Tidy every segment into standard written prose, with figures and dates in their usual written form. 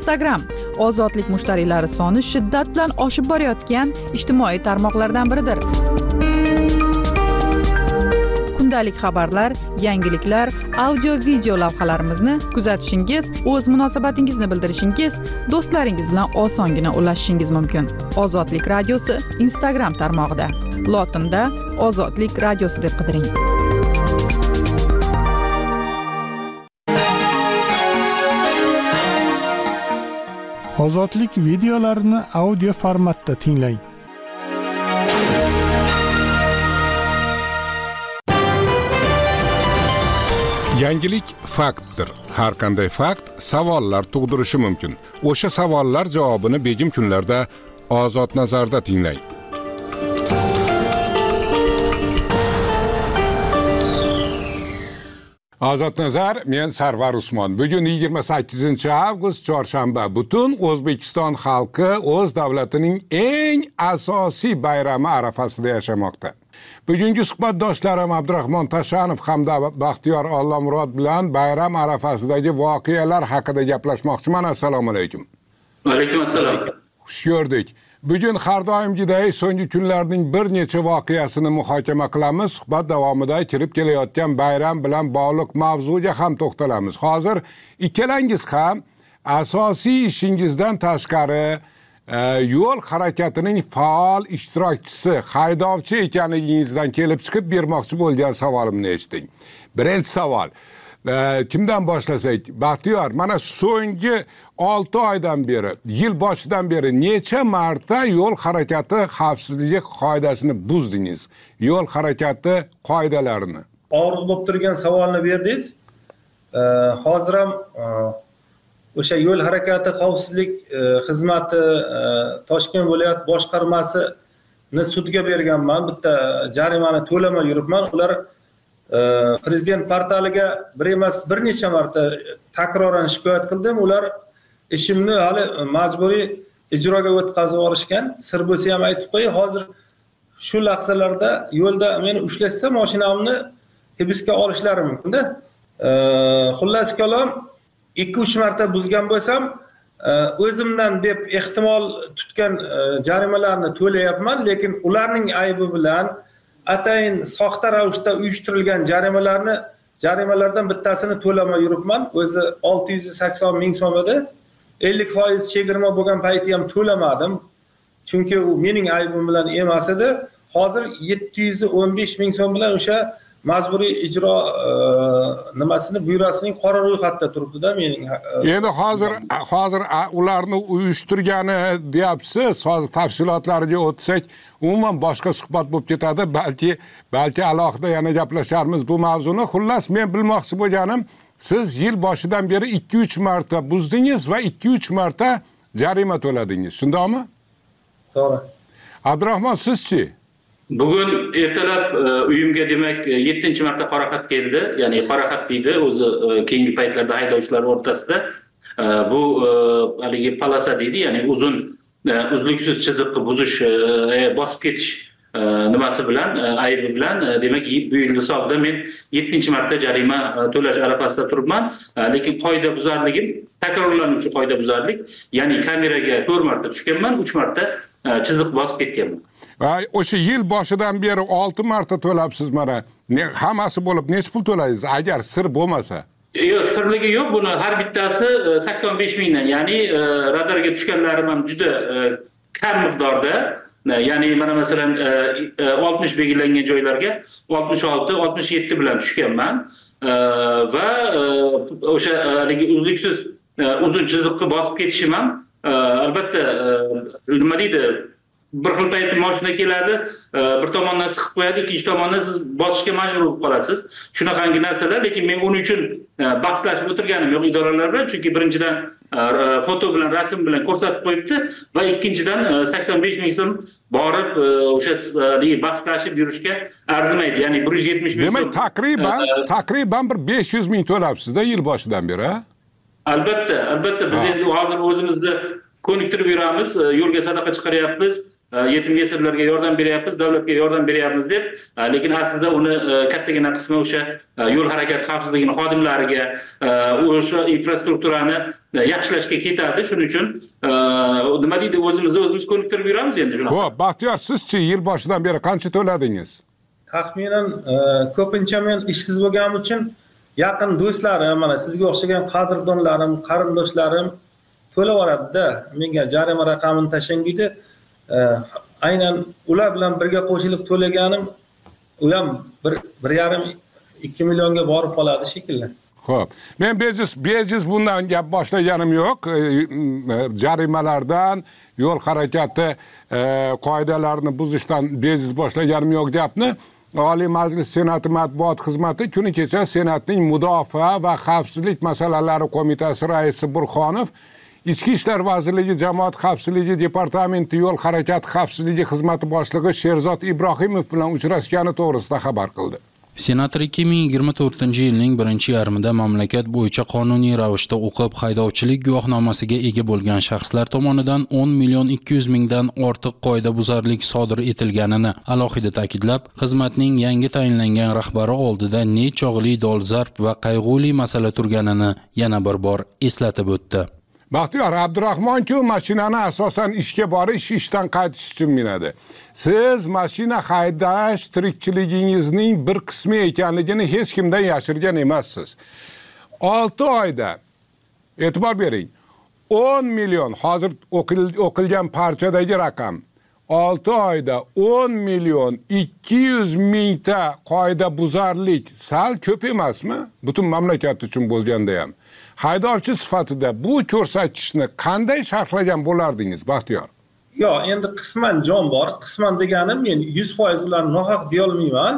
Instagram ozodlik mushtariylari soni shiddat bilan oshib borayotgan ijtimoiy tarmoqlardan biridir. Kundalik xabarlar, yangiliklar, audio-video lavhalarimizni kuzatishingiz, o'z munosabatingizni bildirishingiz, do'stlaringiz bilan osongina ulashishingiz mumkin. Ozodlik radiosi Instagram tarmog'ida. Lotinda Ozodlik radiosi deb qidiring. Ozodlik videolarini audio formatda tinglang. Yangilik faktdir. Har qanday fakt savollar tug'dirishi mumkin. O'sha savollar javobini begim kunlarda Ozod nazarda tinglang. Ozod nazar, men Sarvar Usmon. Bugun 28-avgust chorshanba. Butun O'zbekiston xalqi o'z davlatining eng asosiy bayrami arafasida yashamoqda. Bugungi suhbatdoshlarim Abdurahmon Tashanov hamda Baxtiyor Ollamurod bilan bayram arafasidagi voqealar haqida gaplashmoqchiman. Assalomu alaykum. Va alaykum assalom. Xush ko'rdik. Bugun har doimgidek so'nggi kunlarning bir necha voqeasini muhokama qilamiz. Suhbat davomida kirib kelayotgan bayram bilan bog'liq mavzuga ham to'xtalamiz. Hozir ikkalangiz ham asosiy ishingizdan tashqari yo'l harakatining faol ishtirokchisi, haydovchi ekanligingizdan kelib chiqib bermoqchi bo'lgan savolimni eshiting. Birinchi savol. Kimdan boshlasak? Baxtiyor, mana so'nggi 6 oydan beri, yil boshidan beri necha marta yo'l harakati xavfsizligi qoidasini buzdingiz? Yo'l harakati qoidalarini. Og'riq bo'lib turgan savolni berdingiz. Hozir ham o'sha yo'l harakati xavfsizlik xizmati Toshkent viloyat boshqarmasini sudga berganman. Bitta jarimani to'lamay yuribman. Ular prezident portaliga bir emas bir necha marta takroran shikoyat qildim. Ular ishimni hali majburiy ijroga o'tkazib olishgan. Sir bo'lsa ham aytib qo'yay, hozir shu lahzalarda yo'lda meni ushlashsa mashinamni hibsga olishlari mumkin-da. Xullas kalom 2-3 marta buzgan bo'lsam, o'zimdan deb ehtimol tutgan jarimalarni to'layapman, lekin ularning aybi bilan atayin soxta ravishda uyushtirilgan jarimalardan bittasini to'lamay yuribman. O'zi 680 ming so'm edi. 50% chegirma bo'lgan payti ham to'lamadim. Chunki u mening aybim bilan emas edi. Hozir 715 ming so'm bilan o'sha majburiy ijro nimasini byurosining qora ro'yxatida turibdi-da mening. Endi hozir ularni uyushtirgani deyapsiz. Hozir tafsilotlariga o'tsak, umuman boshqa suhbat bo'lib ketadi. Balki alohida yana gaplasharmiz bu mavzuni. Xullas, men bilmoqchi bo'lganim, siz yil boshidan beri 2-3 marta buzdingiz va 2-3 marta jarima to'ladingiz. Shundaymi? To'g'ri. Abdurahmon, sizchi? Bugun ertalab uyimga demak 7-marta qora xat keldi. Ya'ni qora xat deydi, o'zi keyingi paytlarda haydovchilar o'rtasida bu haligi polasa deydi, ya'ni uzun uzluksiz chiziqni buzish, bosib ketish nimasi bilan, aybi bilan demak bu yil hisobida men 7-marta jarima to'lash arafasida turibman. Lekin qoidabuzarligim takrorlanuvchi qoidabuzarlik, ya'ni kameraga 4 marta tushganman, 3 marta chiziq bosib ketganman. O'sha yil boshidan beri 6 marta to'labsiz mana. Hammasi bo'lib necha pul to'laysiz agar sir bo'lmasa? Yo'q, sirligi yo'q. Buni har bittasi 85 mingdan, ya'ni radarga tushganlarim ham juda kam miqdorda. Ya'ni mana masalan 60 belgilangan joylarga 66, 67 bilan tushganman. Va o'sha haligi uzluksiz uzun chiziqni bosib ketishim ham albatta nima deydi, bir xil payt mashina keladi, bir tomondan siqib qo'yadi, ikkinchi tomondan siz bosishga majbur bo'lib qolasiz. Shunaqangi narsalar, lekin men uning uchun bahslashib o'tirganim yo'q idoralar bilan, chunki birinchidan foto bilan, rasm bilan ko'rsatib qo'yibdi va ikkinchidan 85 ming so'm borib o'sha bahslashib yurishga arzimaydi. Ya'ni 170 ming. Demak, takriban bir 500 ming to'labsiz-da yil boshidan beri, ha? Albatta, biz endi hozir o'zimizni ko'niktirib yuramiz, yo'lga sadaqa chiqaryapmiz. yetim yesirlarga yordam beryapmiz, davlatga yordam beryapmiz deb, lekin aslida uni kattagina qismi o'sha yo'l harakati xavfsizligini xodimlariga, o'sha infrastrukturani yaxshilashga ketadi. Shuning uchun nima deydi, o'zimiz ko'niktirib yuramiz endi shunaqa. Xo'p, Baxtiyor, sizchi yil boshidan beri qancha to'ladingiz? Taxminan ko'pincha men ishsiz bo'lganim uchun yaqin do'stlarim, mana sizga o'xshagan qadrdonlarim, qarindoshlarim to'lab yuboradi-da. Menga jarima raqamini tashlaydi. Aynan ular bilan birga qo'shilib to'laganim u ham 1,5-2 millionga borib qoladi shekilli. Xo'p, men bejiz bundan gap boshlaganim yo'q. Jarimalardan, yo'l harakati qoidalarini buzishdan bejiz boshlaganim yo'q gapni. Oliy Majlis Senati matbuot xizmati kuni kecha Senatning Mudofaa va xavfsizlik masalalari qo'mitasi raisi Burxonov Ichki ishlar vazirligi Jamoat xavfsizligi departamenti yo'l harakati xavfsizligi xizmati boshlig'i Sherzod Ibrohimov bilan uchrashgani to'g'risida xabar qildi. Senator 2024-yilning birinchi yarmida mamlakat bo'yicha qonuniy ravishda o'qib, haydovchilik guvohnomasiga ega bo'lgan shaxslar tomonidan 10,200,000 mingdan ortiq qoidabuzarlik sodir etilganini alohida ta'kidlab, xizmatning yangi tayinlangan rahbari oldida nechog'li dolzarb va qayg'uli masala turganini yana bir bor eslatib o'tdi. Baxtiyor, Abdurahmon-ku mashinani asosan ishga borish, ishdan qaytish uchun minadi. Siz mashina haydash tirikchiligingizning bir qismi ekanligini hech kimdan yashirgan emassiz. 6 oyda e'tibor bering. 10 million hozir o'qilgan parchadagi raqam. 6 oyda 10,200,000 qoidabuzarlik sal ko'p emasmi? Butun mamlakat uchun bo'lganda ham. Haydovchi sifatida bu ko'rsatkichni qanday sharhlagan bo'lardingiz, Baxtiyor? Yo'q, endi qisman jon bor. Qisman deganim men 100% ularni nohaq deya olmayman.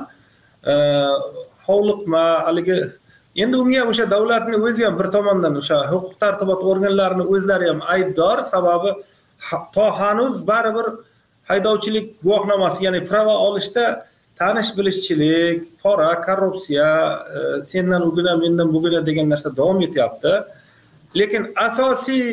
Hovliqma, haligi endi unga o'sha davlatning o'zi ham bir tomondan o'sha huquq tartibot organlarining o'zlari ham aybdor, sababi to hanuz baribir haydovchilik guvohnomasi, ya'ni prava olishda tanish bilishchilik, pora, korrupsiya, sendan ugina, mendan bugina degan narsa davom etyapti. Lekin asosiy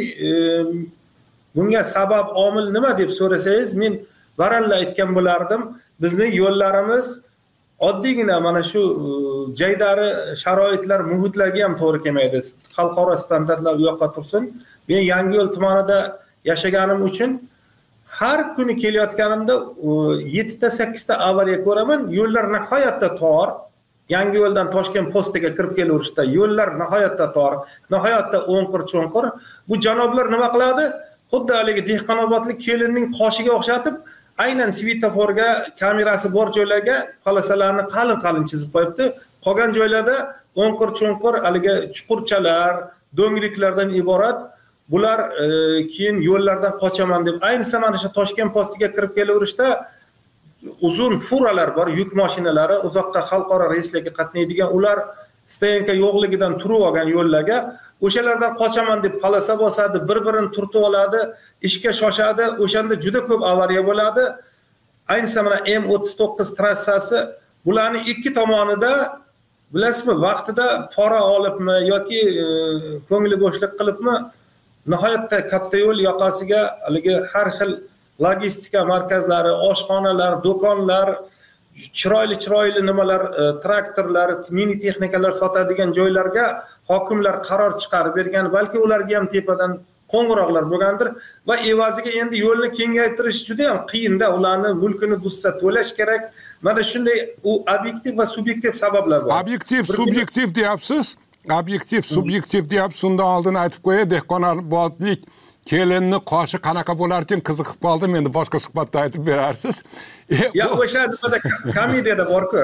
bunga sabab omil nima deb so'rasangiz, men baralla aytgan bo'lardim. Bizning yo'llarimiz oddiygina mana shu jaydari sharoitlar, muhitlarga ham to'g'ri kelmaydi. Xalqaro standartlar u yoqqa tursin. Men Yangiyo'l tumanida yashaganim uchun har kuni kelayotganimda 7-8 ta avariya ko'raman. Yo'llar nihoyatda tor. Yangiyo'ldan Toshkent postiga kirib kelaverishda yo'llar nihoyatda tor, nihoyatda o'nqir-cho'nqir. Bu janoblar nima qiladi? Xuddi haligi Dehqonobodlik kelinning qoshiga o'xshatib, aynan svetoforga kamerasi bor joylarga polosalarni qalin-qalin chizib qo'yibdi. Qolgan joylarda o'nqir-cho'nqir haligi chuqurchalar, do'ngliklardan iborat. Bular keyin yo'llardan qochaman deb, ayniqsa mana shu Toshkent postiga kirib kelaverishda uzun furalar bor, yuk mashinalari, uzoqqa xalqaro reyslarga qatnaydigan, ular stoyanka yo'qligidan turib olgan yo'llarga, o'shalardan qochaman deb palosa bosadi, bir-birini turtib oladi, ishga shoshadi. O'shanda juda ko'p avariya bo'ladi. Ayniqsa mana M39 trassasi, bularning ikki tomonida bilasizmi, vaqtida pora olibmi yoki ko'ngli bo'shlik qilibmi, nihoyatda katta yo'l yoqasiga haligi har xil logistika markazlari, oshxonalar, do'konlar, chiroyli nimalar, traktorlar, mini texnikalar sotadigan joylarga hokimlar qaror chiqarib bergan, balki ularga ham tepadan qo'ng'iroqlar bo'lgandir va evaziga endi yo'lni kengaytirish juda ham qiyin-da, ularni mulkini buzsa to'lash kerak. Mana shunday u obyektiv va subyektiv sabablar bor. Obyektiv, subyektiv deyapsiz. Obyektiv, subyektiv deyapsiz. Undan oldin aytib qo'yay, Dehqonobodlik kelinni qoshi qanaqa bo'lar ekan qiziqib qoldim. Endi boshqa suhbatda aytib berarsiz. Ya o'sha nimada komediyada bor-ku.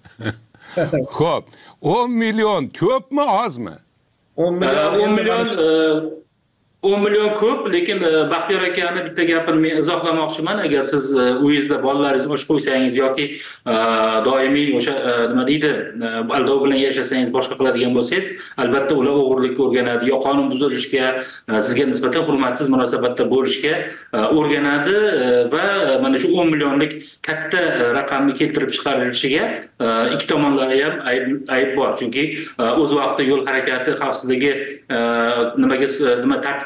Xo'p, 10 million ko'pmi, ozmi? 10 million 10 million ko'p, lekin Baxtiyor akani bitta gapini men izohlamoqchiman. Agar siz uyingizda bolalaringiz osh qo'ysangiz yoki doimiy o'sha nima deydi, aldov bilan yashasangiz, boshqa qiladigan bo'lsangiz, albatta ular o'g'irlikka o'rganadi, yo qonun buzilishga, sizga nisbatan hurmatsiz munosabatda bo'lishga o'rganadi va mana shu 10 millionlik katta raqamni keltirib chiqarilishiga ikki tomonlari ham ayb bor. Chunki o'z vaqtida yo'l harakati xavfsizligi nima tartib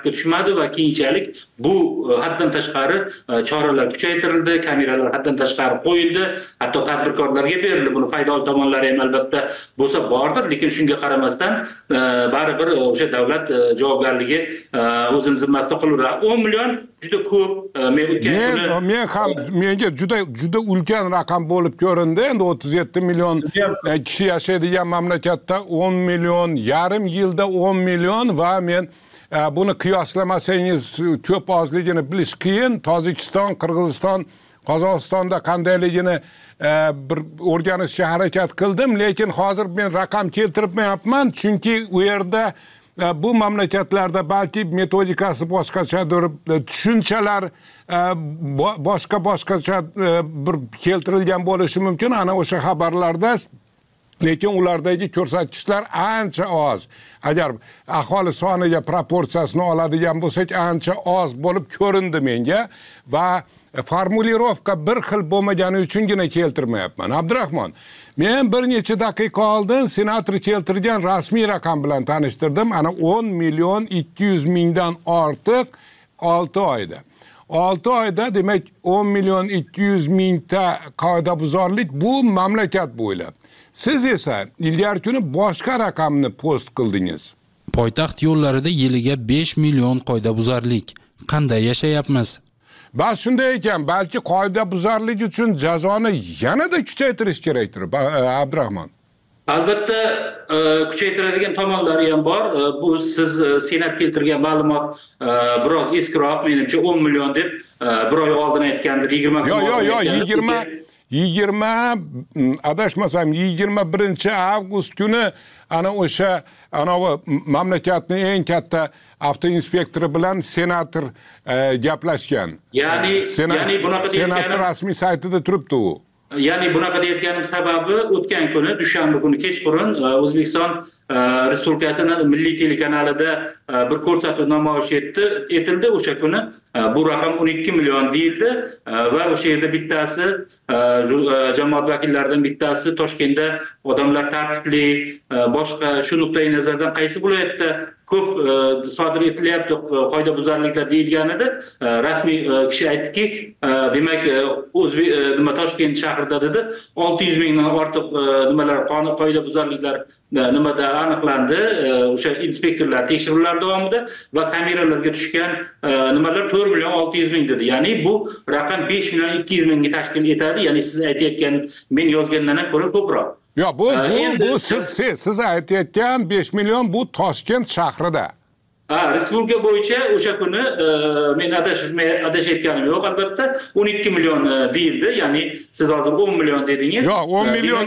tartibga tushmadi va keyinchalik bu haddan tashqari choralar kuchaytirildi, kameralar haddan tashqari qo'yildi, hatto tadbirkorlarga berildi. Buni foydali tomonlari ham albatta bo'lsa bordir, lekin shunga qaramasdan baribir o'sha davlat javobgarligi o'zini zimmasida qilaveradi. 10 million juda ko'p. Men ham menga juda ulkan raqam bo'lib ko'rindi. Endi 37 million kishi yashaydigan mamlakatda 10 million, yarim yilda 10 million va men buni qiyoslamasangiz ko'p ozligini bilish qiyin. Tojikiston, Qirg'iziston, Qozog'istonda qandayligini bir o'rganishga harakat qildim, lekin hozir men raqam keltirmayapman, chunki u yerda bu mamlakatlarda balki metodikasi boshqachadir, tushunchalar boshqacha bir keltirilgan bo'lishi mumkin ana o'sha xabarlarda. Lekin ulardagi ko'rsatkichlar ancha oz. Agar aholi soniga proporsiyasini oladigan bo'lsak, ancha oz bo'lib ko'rindi menga va formulirovka bir xil bo'lmagani uchungina keltirmayapman. Abdurahmon, men bir necha daqiqa oldin senator keltirgan rasmiy raqam bilan tanishtirdim. Ana 10 million 200 mingdan ortiq 6 oyda. 6 oyda demak 10 million 200 mingta qoidabuzarlik bu mamlakat bo'ylab. Siz esa ilgari kuni boshqa raqamni post qildingiz. Poytaxt yo'llarida yiliga 5 million qoidabuzarlik. Qanday yashayapmiz? Bas shunday ekan, balki qoidabuzarlik uchun jazoni yanada kuchaytirish kerakdir, Abdurahmon. Albatta kuchaytiradigan tomonlari ham bor. Bu siz senat keltirgan ma'lumot biroz eskiroq, menimcha 10 million deb bir oy oldin aytgandir, 20 adashmasam 21-avgust kuni ana o'sha mamlakatning eng katta avtoinspektori bilan senator gaplashgan. Ya'ni bunaqa senator rasmiy saytida turibdi u. Ya'ni bunaqa deyotganim sababi o'tgan kuni dushanba kuni kechqurun O'zbekiston Respublikasining milliy telekanalida bir ko'rsatuv namoyish etildi. O'sha kuni bu raqam 12 million deyildi va o'sha yerda bittasi jamoat vakillaridan bittasi Toshkentda odamlar tartibli, boshqa shu nuqtai nazardan qaysi viloyatda ko'p sodir etilyapti qoidabuzarliklar deyilganida rasmiy kishi aytdiki, demak Toshkent shahrida dedi 600 mingdan ortiq nimalar qoidabuzarliklar nimada aniqlandi o'sha inspektorlar tekshiruvlar davomida va kameralarga tushgan nimalar 4 million 600 ming dedi. Ya'ni bu raqam 5 million 200 mingga tashkil etadi. Ya'ni siz aytayotgan men yozgandan ham ko'ra ko'proq. Yo, bu siz aytayotgan 5 million bu Toshkent shahrida. Respublika bo'yicha o'sha kuni men adashayotganim yo'q, albatta 12 million deyildi. Ya'ni siz hozir 10 million dedingiz. Yo, 10 million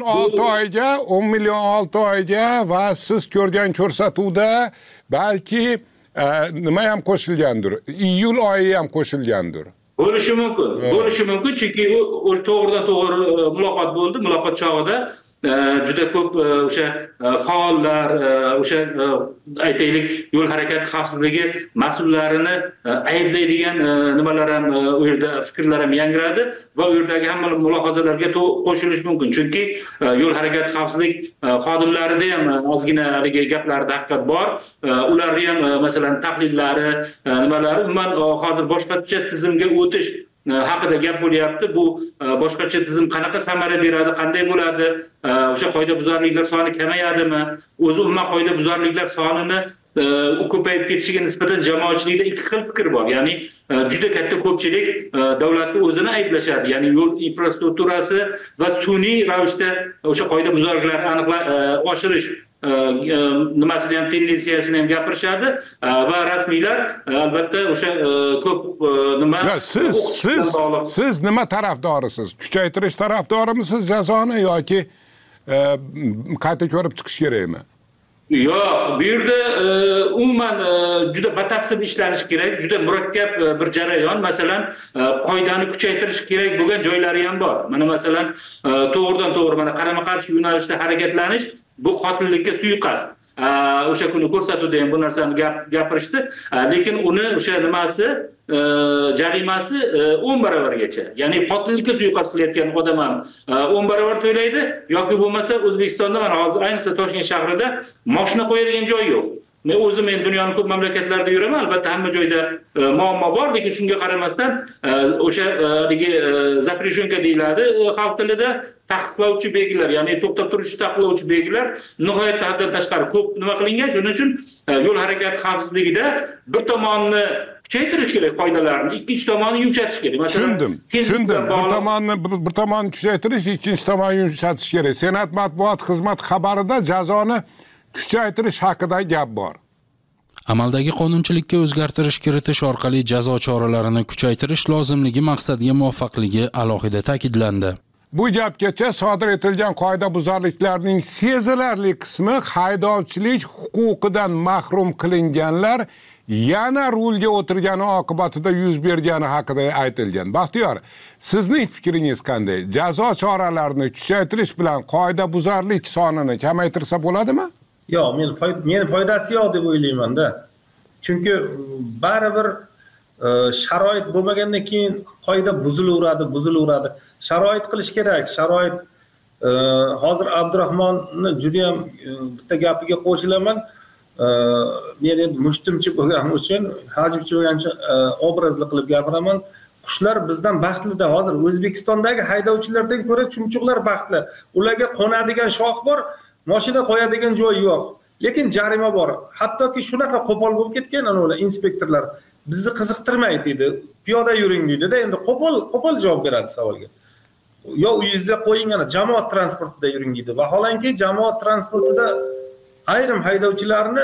6 oyga va siz ko'rgan ko'rsatuvda balki nima ham qo'shilgandir? Iyul oyi ham qo'shilgandir. Bo'lishi mumkin, chunki u to'g'ridan-to'g'ri muloqot bo'ldi. Muloqot chog'ida juda ko'p o'sha faollar, o'sha aytaylik yo'l harakati xavfsizligi mas'ullarini ayblaydigan nimalar ham u yerda fikrlar ham yangradi va u yerdagi hamma mulohazalarga qo'shilish mumkin. Chunki yo'l harakati xavfsizlik xodimlarida ham ozgina haligi gaplarda haqiqat bor. Ularni ham masalan tahlillari, nimalari umuman hozir boshqacha tizimga o'tish haqida gap bo'lyapti. Bu boshqacha tizim qanaqa samara beradi, qanday bo'ladi? O'sha qoidabuzarliklar soni kamayadimi? O'zi umuman qoidabuzarliklar sonini ko'payib ketishiga nisbatan jamoatchilikda ikki xil fikr bor. Ya'ni juda katta ko'pchilik davlatni o'zini ayblashadi. Ya'ni yo'l infrastrukturasi va sun'iy ravishda o'sha qoidabuzarliklarni oshirish nimasini ham tendensiyasini ham gapirishadi va rasmiylar albatta o'sha ko'p nima siz nima tarafdorisiz? Kuchaytirish tarafdorimisiz jazoni yoki qayta ko'rib chiqish kerakmi? Yo'q, bu yerda umuman juda batafsil ishlanish kerak, juda murakkab bir jarayon. Masalan, qoidani kuchaytirish kerak bo'lgan joylari ham bor. Mana masalan, to'g'ridan-to'g'ri mana qarama-qarshi yo'nalishda harakatlanish bu qotillikka suiqasd. O'sha kuni ko'rsatuvda ham bu narsani gapirishdi, lekin uni o'sha nimasi jarimasi 10 barobargacha. Ya'ni qotillikka suiqasd qilayotgan odam ham 10 barobar to'laydi yoki bo'lmasa O'zbekistonda mana hozir ayniqsa Toshkent shahrida mashina qo'yadigan joy yo'q. o'zim men dunyoning ko'p mamlakatlarida yuraman, albatta hamma joyda muammo bor, lekin shunga qaramasdan o'sha zapreshonka deyiladi xalq tilida, taqiqlovchi belgilar, ya'ni to'xtab turishni taqiqlovchi belgilar nihoyatda haddan tashqari ko'p nima qilingan. Shuning uchun yo'l harakati xavfsizligida bir tomonni kuchaytirish kerak qoidalarni, ikkinchi tomonni yumshatish kerak. Tushundim. Bir tomonni kuchaytirish, ikkinchi tomonni yumshatish kerak. Senat matbuot xizmati xabarida jazoni kuchaytirish haqida gap bor. Amaldagi qonunchilikka o'zgartirish kiritish orqali jazo choralarini kuchaytirish lozimligi maqsadga muvaffakligi alohida ta'kidlandi. Bu gapgacha sodir etilgan qoidabuzarliklarning sezilarli qismi haydovchilik huquqidan mahrum qilinganlar yana rulga o'tirgani oqibatida yuz bergani haqida aytilgan. Baxtiyor, sizning fikringiz qanday? Jazo choralarini kuchaytirish bilan qoidabuzarlik sonini kamaytirsa bo'ladimi? Yo'q, men foydasi yo'q deb o'ylayman-da. Chunki baribir sharoit bo'lmagandan keyin qoida buzilaveradi. Sharoit qilish kerak. Sharoit hozir Abdurahmonni juda ham bitta gapiga qo'shilaman. Men endi mushtumchi bo'lganim uchun, hajibchi bo'lganim uchun obrazli qilib gapiraman. Qushlar bizdan baxtli-da. Hozir O'zbekistondagi haydovchilardan ko'ra chumchuqlar baxtli. Ularga qo'nadigan shox bor, mashina qo'yadigan joy yo'q. Lekin jarima bor. Hattoki shunaqa qo'pol bo'lib ketgan ular inspektorlar. Bizni qiziqtirmaydi deydi. Piyoda yuring deydi-da, endi qo'pol javob beradi savolga. Yo uyingizda qo'ying, jamoat transportida yuring deydi. Vaholanki jamoat transportida ayrim haydovchilarni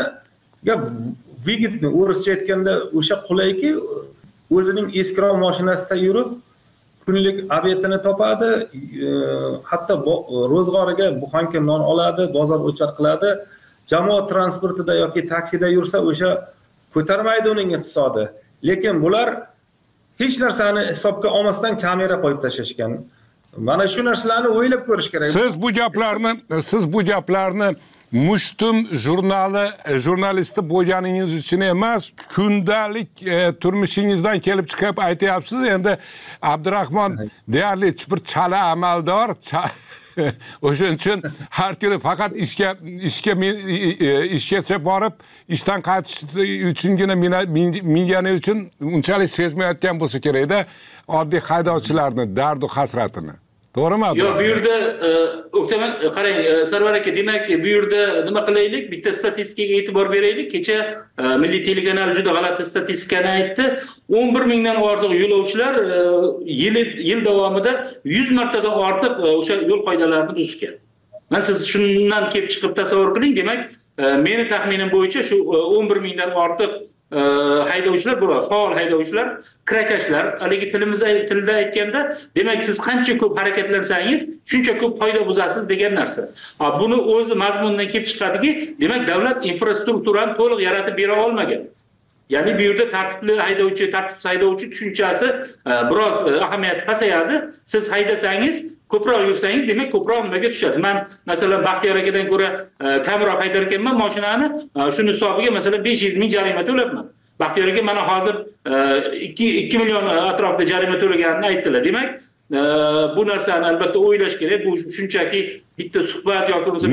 vigitni o'rischa aytganda o'sha qulayki o'zining eskiroq mashinasida yurib kunlik obedini topadi, hatto ro'zg'origa buxanka non oladi, bozor o'char qiladi. Jamoat transportida yoki taksida yursa o'sha ko'tarmaydi uning iqtisodi. Lekin bular hech narsani hisobga olmasdan kamera qo'yib tashashgan. Mana shu narsalarni o'ylab ko'rish kerak. Siz bu gaplarni Mushtum jurnali jurnalisti bo'lganingiz uchun emas, kundalik turmushingizdan kelib chiqib aytyapsiz. Endi Abdurahmon deyarli bir chala amaldor. O'shuning uchun har kuni faqat ishga borib, ishdan qaytish uchungina mingani uchun unchalik sezmayotgan bo'lsa kerak-da oddiy haydovchilarning dardu hasratini. To'g'rimi? Yo'q, bu yerda o'ktaman qarang, Sarvar aka, demak, bu yerda nima qilaylik? Bitta statistikaga e'tibor beraylik. Kecha Milliy telekanal juda g'alati statistikani aytdi. 11 mingdan ortiq yo'lovchilar yil davomida 100 martadan ortiq o'sha yo'l qoidalarini buzishgan. Men siz shundan kelib chiqib tasavvur qiling, demak, meni taxminim bo'yicha shu 11 mingdan ortiq haydovchilar bular, faol haydovchilar, kirakashlar, haligi tilda aytganda, demak siz qancha ko'p harakatlansangiz, shuncha ko'p qoida buzasiz degan narsa. Buni o'zi mazmundan kelib chiqadiki, demak davlat infrastrukturani to'liq yaratib bera olmagan. Ya'ni bu yerda tartibli haydovchi, tartibsiz haydovchi tushunchasi biroz ahamiyati pasayadi. Siz haydasangiz, ko'proq yursangiz, demak ko'proq nimaga tushasiz. Men masalan Baxtiyor akadan ko'ra kamroq haydar ekanman mashinani, shuni hisobiga masalan 500 ming jarima to'labman. Baxtiyor aka mana hozir 2 million atrofida jarima to'laganini aytdilar. Demak, bu narsani albatta o'ylash kerak. Bu shunchaki bitta suhbat yoki bo'lsa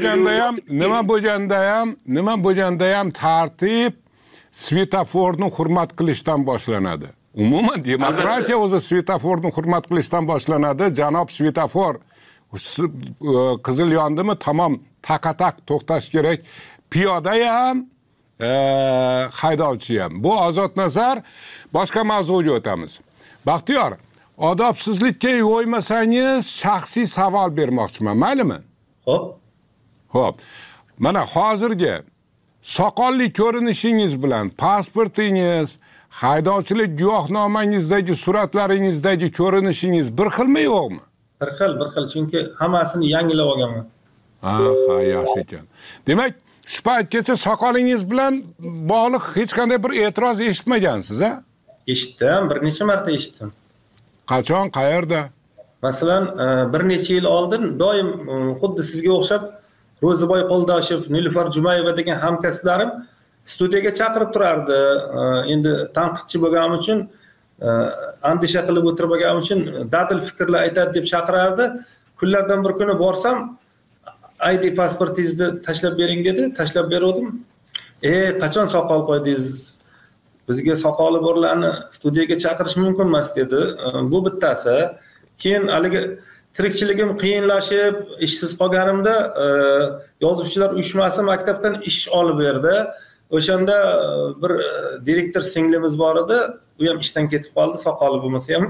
nima bo'lganda ham tartib svetoforni hurmat qilishdan boshlanadi. Umuman demokratiya o'zi svetoforni hurmat qilishdan boshlanadi. Janob svetofor qizil yondimi, tamom taqatak to'xtash kerak. Piyoda ham, haydovchi ham. Bu ozodnazar. Boshqa mavzuga o'tamiz. Baxtiyor, odobsizlikka yo'ymasangiz shaxsiy savol bermoqchiman, maylimi? Xo'p. Mana hozirgi soqolli ko'rinishingiz bilan pasportingiz, haydovchilik guvohnomangizdagi suratlaringizdagi ko'rinishingiz bir xilmi yo'qmi? Bir xil, chunki hammasini yangilab olganman. Ha, yaxshi ekan. Demak, shu paytgacha soqolingiz bilan bog'liq hech qanday bir e'tiroz eshitmagansiz, ha? Eshitdim, bir necha marta eshitdim. Qachon, qayerda? Masalan, bir necha yil oldin doim xuddi sizga o'xshab Ro'ziboy Qo'ldoshev, Nilufar Jumayeva degan hamkasblarim studiyaga chaqirib turardi. Endi tanqidchi bo'lganim uchun, andisha qilib o'tirmaganim uchun dadil fikrlar aytadi deb chaqirardi. Kunlardan bir kuni borsam, ID pasportingizni tashlab bering dedi, tashlab berdim. qachon soqol qo'ydingiz? Bizga soqoli borlarni studiyaga chaqirish mumkin emas dedi. Bu bittasi. Keyin haligi tirikchiligim qiyinlashib, ishsiz qolganimda yozuvchilar uyushmasi maktabdan ish olib berdi. O'shanda bir direktor singlimiz bor edi. U ham ishdan ketib qoldi, soqoli bo'lmasa ham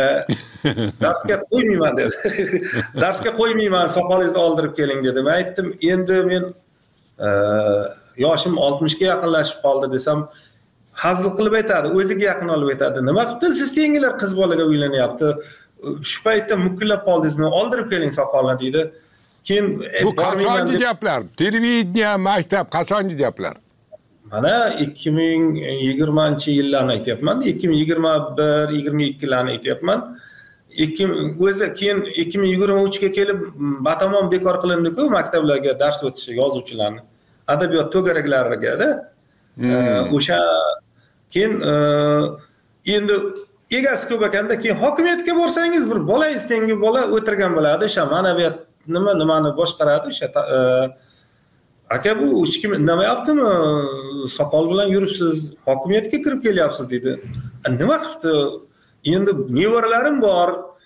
darsga qo'ymayman dedi. Darsga qo'ymayman, soqolingizni oldirib keling dedi. Men aytdim, endi men yoshim 60 ga yaqinlashib qoldi desam, hazil qilib aytadi, o'ziga yaqin olib aytadi. Nima qilibdi? Siz tengilar qiz bolaga uylanyapti. Shu paytda mukkillab qoldingizmi? Oldirib keling soqolni dedi. Keyin bu qachongi gaplar? Televideniya, maktab qachongi gaplar? Mana 2020-yillarni aytyapman, 2021-22larni aytyapman. O'zi keyin 2023 ga kelib batamom bekor qilindi-ku maktablarga dars o'tishi yozuvchilarni. Adabiyot to'garaklariga-da. O'sha keyin endi egasi ko'p ekanda, keyin hokimiyatga borsangiz bir bolangiz tengi bola o'tirgan bo'ladi, o'sha ma'naviyat nimani boshqaradi, o'sha aka bu hech kim indamayaptimi? Soqol bilan yuribsiz, hokimiyatga kirib kelyapsiz dedi. Nima qilibdi? Endi nevaralarim bor.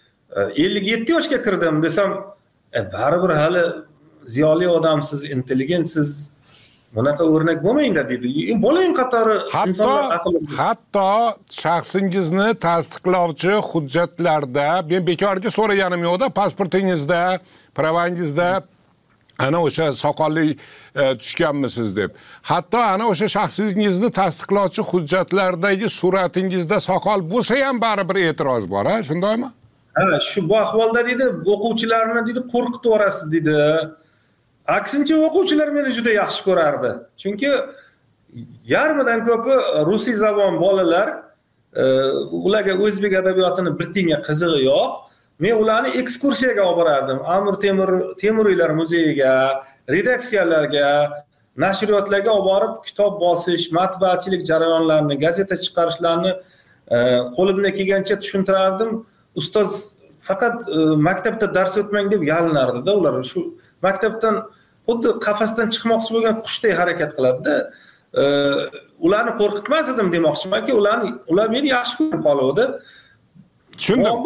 57 yoshga kirdim desam, baribir hali ziyoli odamsiz, intelligentsiz. Bunaqa o'rnak bo'lmaydi dedi. Bo'ling qatori insonlar aqli. Hatto shaxsingizni tasdiqlovchi hujjatlarda men bekorga so'raganim yo'qda, pasportingizda, pravangizda ana o'sha soqolli tushganmisiz deb. Hatto ana o'sha shaxsingizni tasdiqlovchi hujjatlardagi suratingizda soqol bo'lsa ham baribir e'tiroz bor, ha, shundaymi? Ha, shu bu ahvolda dedi, o'quvchilarni dedi qo'rqitib yorasiz dedi. Aksincha o'quvchilar meni juda yaxshi ko'rardi. Chunki yarmidan ko'pi rusiy zabon bolalar, ularga o'zbek adabiyotini bir tinga qizig'i yo'q. Men ularni ekskursiyaga olib borardim. Amir Temuriylar muzeyiga, redaksiyalarga, nashriyotlarga olib borib kitob bosish, matbuotchilik jarayonlarini, gazeta chiqarishlarni qo'limdan kelgancha tushuntirardim. Ustoz faqat maktabda dars o'tmang deb yalinardi-da ular. Shu maktabdan xuddi qafasdan chiqmoqchi bo'lgan qushday harakat qiladi-da. Ularni qo'rqitmas edim demoqchimanki, ular meni yaxshi ko'rib qoluvdi. Tushundim.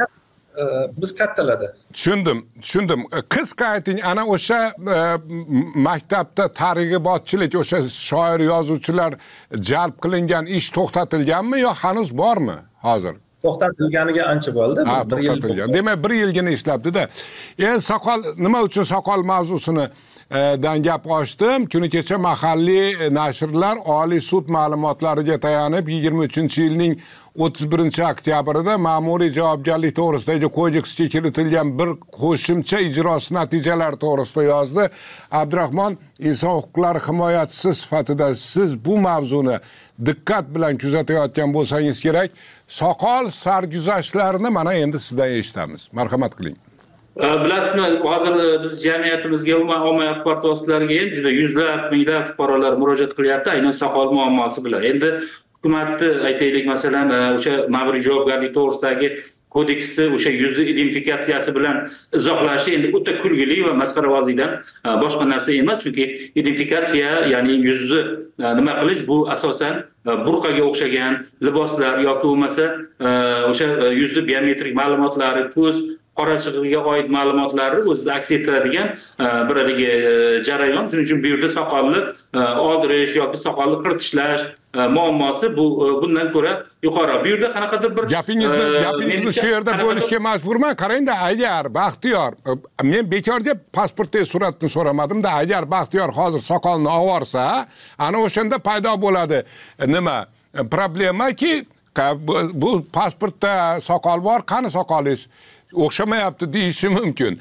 Biz kattalarda. Tushundim. Qisqa ayting, ana o'sha maktabda targ'ibotchilik, o'sha shoir yozuvchilar jalb qilingan ish to'xtatilganmi yo hanuz bormi hozir? To'xtatilganiga ancha bo'ldi. To'xtatilgan. Demak, 1 yilgina ishlabdi-da. Endi soqol, nima uchun soqol mavzusini dan gap ochdim? Kuni kecha mahalliy nashrlar Oliy sud ma'lumotlariga tayanib 23-yilning 31-oktyabrida ma'muriy javobgarlik to'g'risidagi kodeksga kiritilgan bir qo'shimcha ijrosi natijalari to'g'risida yozdi. Abdurahmon, inson huquqlari himoyachisi sifatida siz bu mavzuni diqqat bilan kuzatayotgan bo'lsangiz kerak. Soqol sarguzashtlarini mana endi sizdan eshitamiz. Marhamat qiling. Bilasizmi, hozir biz jamiyatimizga, umuman ommaviy axborot vositalariga ham juda yuzlab, minglab fuqarolar murojaat qilyapti aynan soqol muammosi bilan. Endi hukumatni aytaylik, masalan, o'sha ma'muriy javobgarlik to'g'risidagi kodeksni o'sha yuzi identifikatsiyasi bilan izohlashi endi o'ta kulgili va masxarabozlikdan boshqa narsa emas. Chunki identifikatsiya, ya'ni yuzni nima qilish, bu asosan burqaga o'xshagan liboslar yoki bo'lmasa o'sha yuzni biometrik ma'lumotlari, ko'z qorachig'iga oid ma'lumotlarni o'zida aks ettiradigan bir jarayon. Shuning uchun bu yerda soqolni oldirish yoki soqolni qirtishlash muammosi bundan ko'ra yuqori. Bu yerda qanaqadir bir gapingizni shu yerda bo'lishga majburman. Qarangda, agar Baxtiyor, men bekorga pasportdagi suratni so'ramadim-da, agar Baxtiyor hozir soqolni olsa, ana o'shanda paydo bo'ladi nima problemaki, bu pasportda soqol bor, qani soqolingiz o'xshamayapti deyishi mumkin.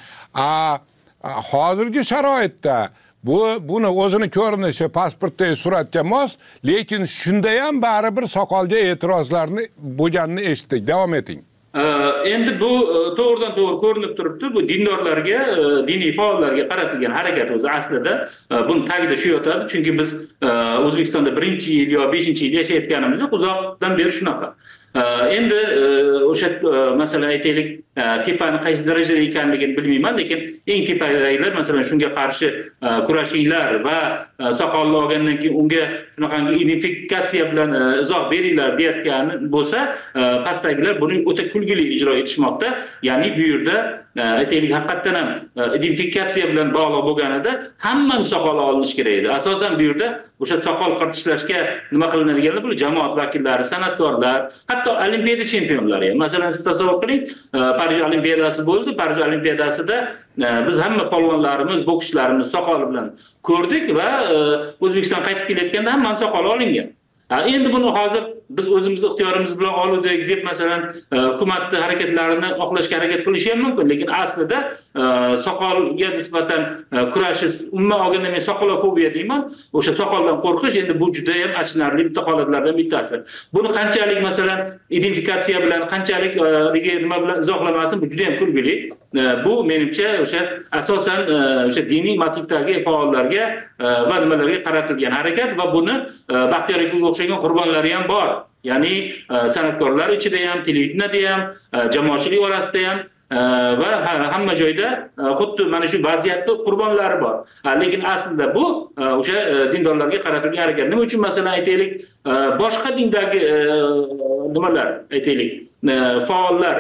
Hozirgi sharoitda buni o'zini ko'rinishi pasportdagi suratga mos, lekin shunda ham baribir soqolga e'tirozlarni bo'lganini eshitdik. Davom eting. Endi bu to'g'ridan to'g'ri ko'rinib turibdi. Bu dindorlarga, diniy faollarga qaratilgan harakat o'zi aslida buni tagida shu yotadi. Chunki biz O'zbekistonda 1-yil yo 5-yil yashayotganimiz yo'q, uzoqdan beri shunaqa. Endi o'sha masalan aytaylik tepani qaysi darajada ekanligini bilmayman, lekin eng tepadagilar masalan shunga qarshi kurashinglar va soqolni olgandan keyin unga shunaqangi identifikatsiya bilan izoh beringlar deyotgani bo'lsa, pastdagilar buni o'ta kulgili ijro etishmoqda. Ya'ni bu yerda aytaylik haqiqatan ham identifikatsiya bilan bog'liq bo'lganida hammani soqoli olinish kerak edi. Asosan bu yerda o'sha soqol qirtishlashga nima qilinadiganlar bu jamoat vakillari, san'atkorlar, hatto olimpiada chempionlari ham. Masalan, siz tasavvur qiling, Parij olimpiadasi bo'ldi. Parij olimpiadasida biz hamma polvonlarimiz, bokschilarimiz soqoli bilan ko'rdik va O'zbekiston qaytib kelayotganda hamma soqoli olingan. Endi buni hozir biz o'zimiz ixtiyorimiz bilan oldik deb masalan hukumatning harakatlarini oqlashga harakat qilishi ham mumkin, lekin aslida soqolga nisbatan kurashish, umuman olganda men soqolofobiya deyman, o'sha soqoldan qo'rqish endi bu juda ham achinarli bitta holatlardan bittasi. Buni qanchalik masalan identifikatsiya bilan, qanchalik nima bilan izohlamasin, bu juda ham kulgili. Bu menimcha o'sha asosan o'sha diniy motivdagi faollarga va nimalarga qaratilgan harakat va buni Baxtiyor akaga o'xshagan qurbonlari ham bor. Ya'ni san'atkorlar ichida ham, televideniyada ham, jamoatchilik orasida ham va hamma joyda xuddi mana shu vaziyatda qurbonlari bor. Lekin aslida bu o'sha dindorlarga qaratilgan harakat. Nima uchun masalan aytaylik, boshqa dindagi nimalar aytaylik, faollar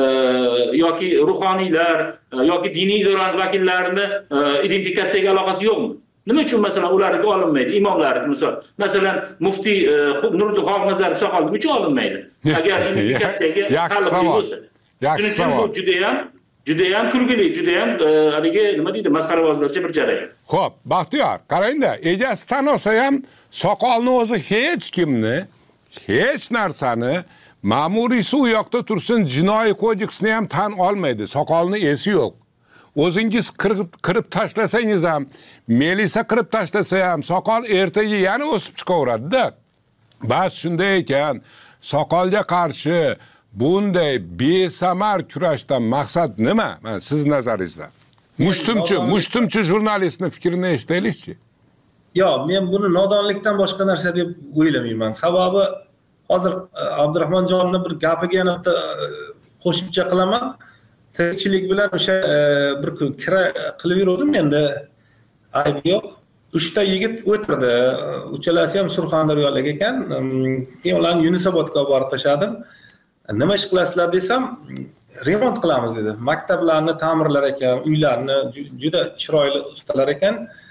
yoki ruhoniylar yoki diniy idoralar vakillarini identifikatsiyaga aloqasi yo'qmi? Nima uchun masalan ularga olinmaydi? Imomlarga misol. Masalan, muftiy Nuriddin Xolnazarov soqol nima uchun olinmaydi? Agar identifikatsiyaga taalluqli bo'lsa. Yaxshi savol. Juda ham kulgili, juda ham haligi nima deydi, masxarabozlarcha bir jarayon. Xo'p, Baxtiyor, qarang-da, egasi tan olsa ham soqolni o'zi hech kimni, hech narsani ma'muriysi u yoqda tursin, jinoiy kodeksni ham tan olmaydi. Soqolni esi yo'q. O'zingiz qirib tashlasangiz ham, melisa qirib tashlasa ham soqol ertaga yana o'sib chiqaveradi-da. Bas shunday ekan, soqolga qarshi bunday besamar kurashdan maqsad nima? Mana siz nazaringizdan. Mushtumchi jurnalistning fikrini eshitaylikchi. Yo'q, men buni nodonlikdan boshqa narsa deb o'ylamayman. Sababi hozir Abdurahmonjonning bir gapiga yana qo'shimcha qilaman. Tirikchilik bilan o'sha bir kun kira qilib yurdim, endi ayb yo'q. 3 ta yigit o'tirdi. Uchalasi ham Surxondaryolik ekan. Keyin ularni Yunusobodga borib tashladim. Nima ish qilasizlar desam, remont qilamiz dedi. Maktablarni ta'mirlar ekan, uylarni juda chiroyli ustalar ekan.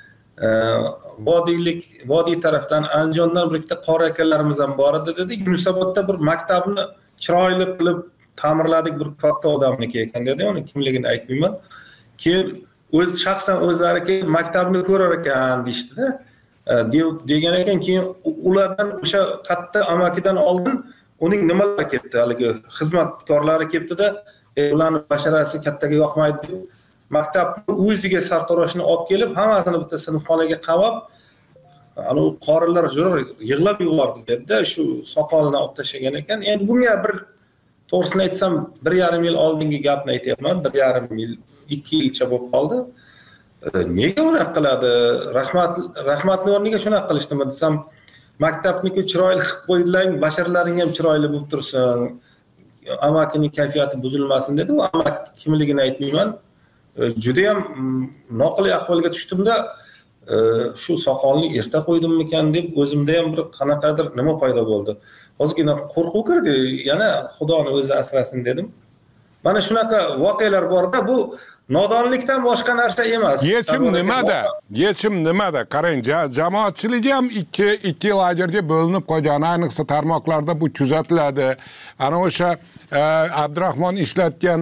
Vodiy tarafdan Andijondan bir ikkita qori akalarimiz ham bor edi dedi. Yunusobodda bir maktabni chiroyli qilib ta'mirladik, bir katta odamniki ekan dedi. Uni kimligini aytmayman. Keyin shaxsan o'zlari kelib maktabni ko'rar ekan deyishdi-da. Degan ekan, keyin ulardan o'sha katta amakidan oldin uning nimalari ketdi, haligi xizmatkorlari ketdi-da, ularning basharasi kattaga yoqmaydi deb maktabni o'ziga sartaroshni olib kelib, hammasini bitta sinfxonaga qamab, ana u qorilar yig'lab yubordi dedi-da, shu soqolini olib tashlagan ekan. Endi bunga bir to'g'risini aytsam 1,5 yil oldingi gapni aytyapman, 1,5 yil, 2 yilcha bo'lib qoldi. Nega unaqa qiladi? Rahmatli o'rniga shunaqa qilishdimi desam, maktabni-ku chiroyli qilib qo'ydilar, basharalaring ham chiroyli bo'lib tursin, amakining kayfiyati buzilmasin dedi. U amak kimligini aytmayman. Juda ham noqulay ahvolga tushdim-da, shu soqolni erta qo'ydimmikan deb o'zimda ham bir qanaqadir nima paydo bo'ldi. Ozgina qo'rquv kirdi, yana Xudoni o'zi asrasin dedim. Mana shunaqa voqealar bor-da, bu nodonlikdan boshqa narsa emas. Yechim nimada? Qarang, jamoatchilik ham ikki lagerga bo'linib qolgan. Ayniqsa tarmoqlarda bu kuzatiladi. Ana o'sha Abdurahmon ishlatgan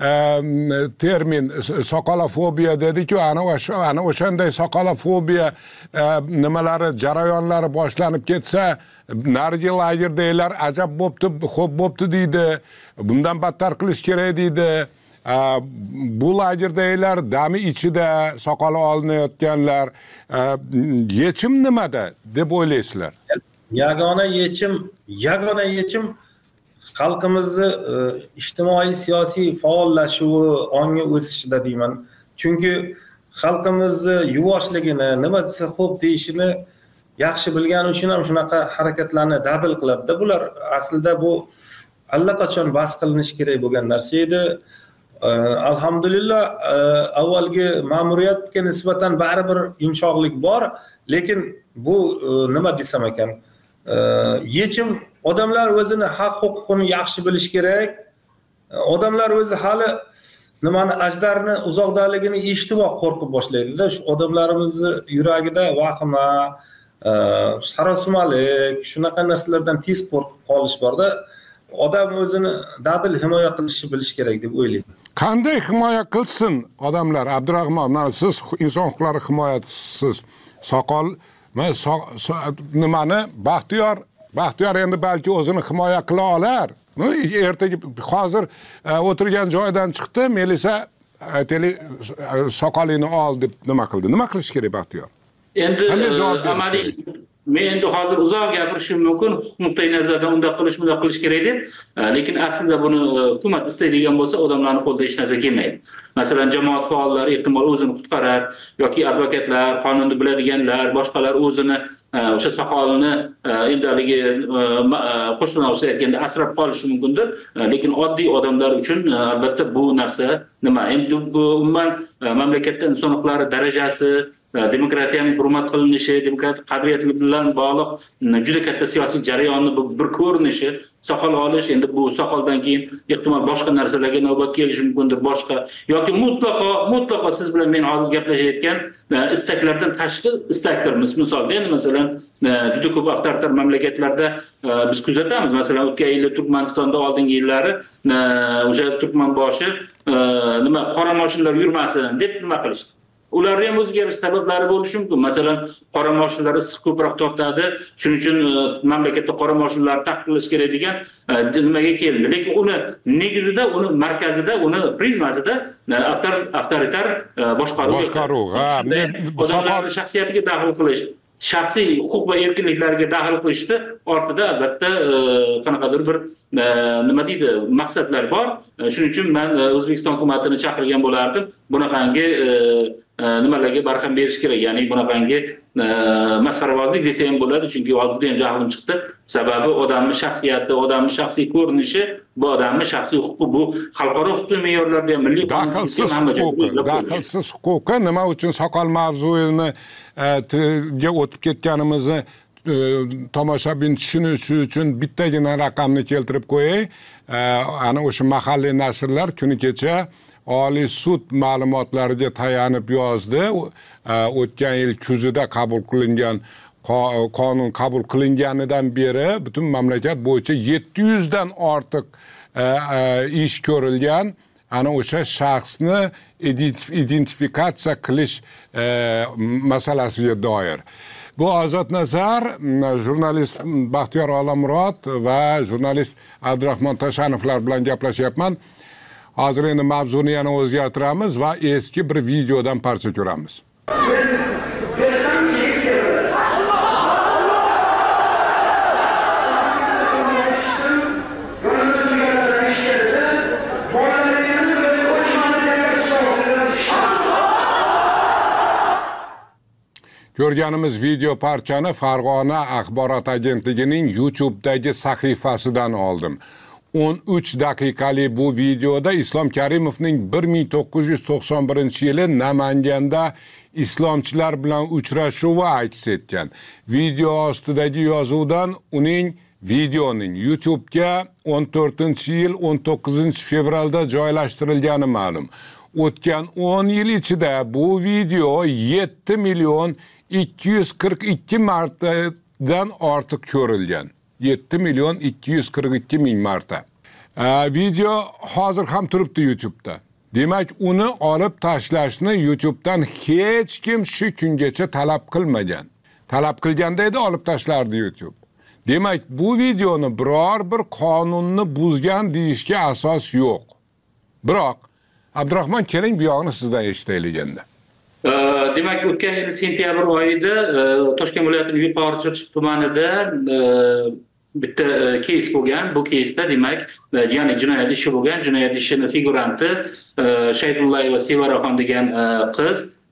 termin soqolofobiya dedi-ku, ana o'shanday soqolofobiya nimalari, jarayonlari boshlanib ketsa, narigi lagerdaglar ajab bo'pti, xo'p bo'pti deydi. Bundan battar qilish kerak deydi. Bu lagerdagilar dami ichida soqoli olinayotganlar, yechim nimada deb o'ylaysizlar? Yagona yechim xalqimizni ijtimoiy siyosiy faollashuvi, ongi o'sishida deyman. Chunki xalqimizni yuvoshligini, nima desa xo'p deyishini yaxshi bilgani uchun ham shunaqa harakatlarni dadil qiladi-da. Bular aslida bu allaqachon bas qilinishi kerak bo'lgan narsa edi. Alhamdulillah avvalgi ma'muriyatga nisbatan baribir yumshoqlik bor, lekin bu nima desam ekan, yechim odamlar o'zini haq huquqini yaxshi bilish kerak. Odamlar o'zi hali nimani ajdarni uzoqdaligini eshitib qo'rqib boshlaydi-da. Shu odamlarimizni yuragida vahima, sarosumalik, shunaqa narsalardan tez qo'rqib qolish bor-da. Odam o'zini dadil himoya qilishni bilish kerak deb o'ylayman. Qanday himoya qilsin odamlar? Abdurahmon, mana siz inson huquqlari himoyachisiz. Soqol nimani Baxtiyor endi balki o'zini himoya qila olar. Ertaga hozir o'tirgan joydan chiqdi, Melisa aytaylik soqolini ol deb nima qildi? Nima qilish kerak Baxtiyor? Endi amaliy men endi hozir uzoq gapirishim mumkin, huquq nuqtai nazaridan unda qilish kerak deb, lekin aslida buni hukumat istaydigan bo'lsa, odamlarning qo'lida hech narsa kelmaydi. Masalan, jamoat faollari ehtimol o'zini qutqarar yoki advokatlar, qonunni biladiganlar, boshqalar o'zini o'sha soqolini endi haligi qo'shnilar aytganda asrab qolishi mumkindir, lekin oddiy odamlar uchun albatta bu narsa nima? Endi bu umuman mamlakatda inson huquqlari darajasi, demokratiyaning hurmat qilinishi, demokratik qadriyatlar bilan bog'liq juda katta siyosiy jarayonni bir ko'rinishi, soqol olish, endi bu soqoldan keyin ehtimol boshqa narsalarga navbat kelishi mumkindir, boshqa yoki mutlaqo siz bilan men hozir gaplashayotgan istaklardan tashqi istaklarimiz. Misolda endi masalan juda ko'p avtoritar mamlakatlarda biz kuzatamiz. Masalan, o'tgan yili Turkmanistonda oldingi yillari o'sha Turkmanboshi nima qora mashinalar yurmasin deb nima qilishdi. Ularning ham o'zgarish sabablari bo'lishi mumkin. Masalan, qora mashinalar issiq ko'proq tortadi. Shuning uchun mamlakatda qora mashinalar taqiqlash kerak degan nimaga keldi. Lekin uni negizida, uni markazida, uni prizmasida avtoritar boshqaruv. Odamlarning shaxsiyatiga daxl qilish, shaxsiy huquq va erkinliklarga daxl qilishni ortida albatta qanaqadir bir nima deydi, maqsadlar bor. Shuning uchun men O'zbekiston hukumatini chaqirgan bo'lardim. Bunaqangi nimalarga barham berish kerak, ya'ni bunaqangi masxarabozlik desa ham bo'ladi, chunki hozirda ham jahlim chiqdi. Sababi odamning shaxsiyati, odamning shaxsiy ko'rinishi, bu odamning shaxsiy huquqi, bu xalqaro huquqiy me'yorlarda ham milliy daxlsiz huquqi nima uchun soqol mavzuyini ga o'tib ketganimizni tomoshabin tushunishi uchun bittagina raqamni keltirib qo'yay. Ana o'sha mahalliy nashrlar kuni kecha Oliy sud ma'lumotlariga tayanib yozdi. O'tgan yil kuzida qabul qilingan qonun qabul qilinganidan beri butun mamlakat bo'yicha 700 dan ortiq ish ko'rilgan. Ana o'sha shaxsni identifikatsiya qilish masalasiga doir. Bu Ozod Nazar, jurnalist Baxtiyor Olamurod va jurnalist Abdurahmon Tashanovlar bilan gaplashyapman. Hozir endi mavzuni yana o'zgartiramiz va eski bir videodan parcha ko'ramiz. Ko'rganimiz video parchani Farg'ona axborot agentligining YouTube'dagi sahifasidan oldim. 13 daqiqalik bu videoda Islom Karimovning 1991-yili Namanganda islomchilar bilan uchrashuvi aks etgan. Video ostidagi yozuvdan videoning YouTube'ga 14-yil 19-fevralda joylashtirilgani ma'lum. O'tgan 10 yil ichida bu video 7 million 242 martadan ortiq ko'rilgan. 7 million 242 ming marta. Video hozir ham turibdi YouTube'da. Demak, uni olib tashlashni YouTube'dan hech kim shu kungacha talab qilmagan. Talab qilganda edi olib tashlardi YouTube. Demak, bu videoni biror bir qonunni buzgan deyishga asos yo'q. Biroq Abdurahmon, keling bu yo'g'ini sizdan eshitaylik endi. Demak, o'tgan yil sentyabr oyida Toshkent viloyatining Yuqori Chirchiq tumanida bitta keys bo'lgan. Bu keysda demak, ya'ni jinoyat ishi bo'lgan. Jinoyat ishining figuranti Shaydullayeva Sevaraxon degan qiz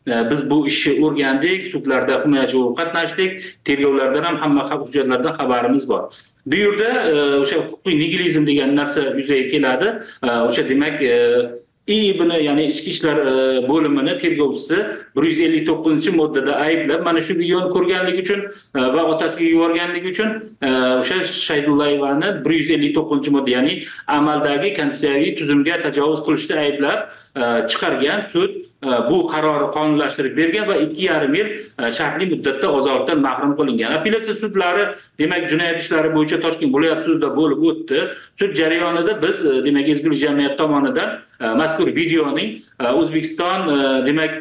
biz bu ishni o'rgandik, sudlarda himoyachi bo'lib qatnashdik, tergovlardan ham hamma hujjatlardan xabarimiz bor. Bu yerda o'sha huquqiy nigilizm degan narsa yuzaga keladi. O'sha demak IIBni, ya'ni ichki ishlar bo'limining tergovchisi 159-moddada ayblab, mana shu videoni ko'rganligi uchun va otasiga yuborganligi uchun o'sha Shaydullayevani 159-modda, ya'ni amaldagi konstitutsiyaviy tuzumga tajovuz qilishda ayblab chiqargan sud bu qarori qonunlashtirib bergan va 2,5 yil shartli muddatda ozodlikdan mahrum qilingan. Apellyatsiya sudlari demak jinoyat ishlari bo'yicha Toshkent viloyat sudida bo'lib o'tdi. Sud jarayonida biz demak Ezgulik jamiyat tomonidan mazkur videoning O'zbekiston demak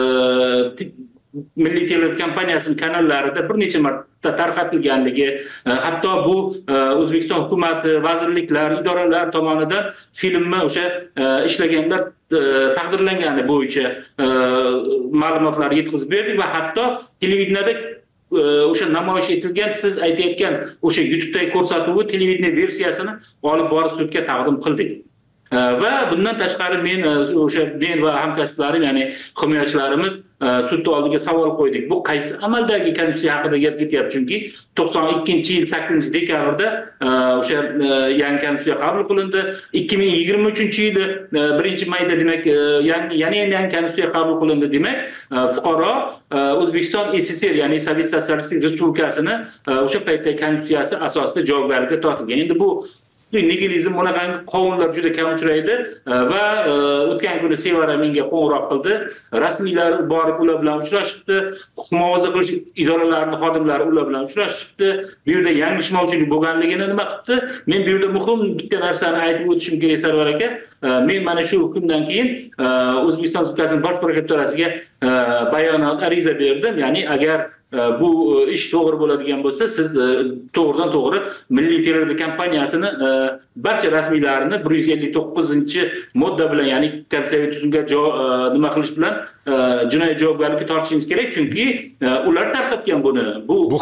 milliy telekompaniyasining kanallarida bir necha marta tarqatilganligi, hatto bu O'zbekiston hukumati, vazirliklar, idoralar tomonidan filmni o'sha ishlaganlar taqdirlangani bo'yicha ma'lumotlar yetkazib berdik va hatto televideniyada o'sha namoyish etilgan siz aytayotgan o'sha YouTube'dagi ko'rsatuvi televideniya versiyasini olib borib sudga taqdim qildik. Va bundan tashqari men va hamkasblarim, ya'ni himoyachilarimiz sud oldiga savol qo'ydik. Bu qaysi amaldagi konstitutsiya haqida gap ketyapti? Chunki 92-yil 8-dekabrda o'sha yangi konstitutsiya qabul qilindi. 2023-yili 1-mayda demak yangi konstitutsiya qabul qilindi. Demak, fuqaro O'zbekiston SSR, ya'ni Sovet Sotsialistik Respublikasini o'sha paytdagi konstitutsiyasi asosida javobgarlikka tortilgan. Endi bu nigilizm bunaqangi qonunlar juda kam uchraydi va o'tgan kuni Sevara menga qo'ng'iroq qildi. Rasmiylar borib ular bilan uchrashibdi, huquq muhofaza qilish idoralarining xodimlari ular bilan uchrashibdi. Bu yerda yanglishmovchilik bo'lganligini nima qildi? Men bu yerda muhim bitta narsani aytib o'tishim kerak, Sarvar aka. Men mana shu hukmdan keyin O'zbekiston Respublikasining bosh prokuraturasiga bayonot, ariza berdim. Ya'ni agar bu ish to'g'ri bo'ladigan bo'lsa, siz to'g'ridan to'g'ri milliy telekompaniyasini barcha rasmiylarini 159-modda bilan, ya'ni konstitutsiyaviy tuzumga nima qilish bilan jinoiy javobgarlikka tortishingiz kerak, chunki ular tarqatgan buni. Bu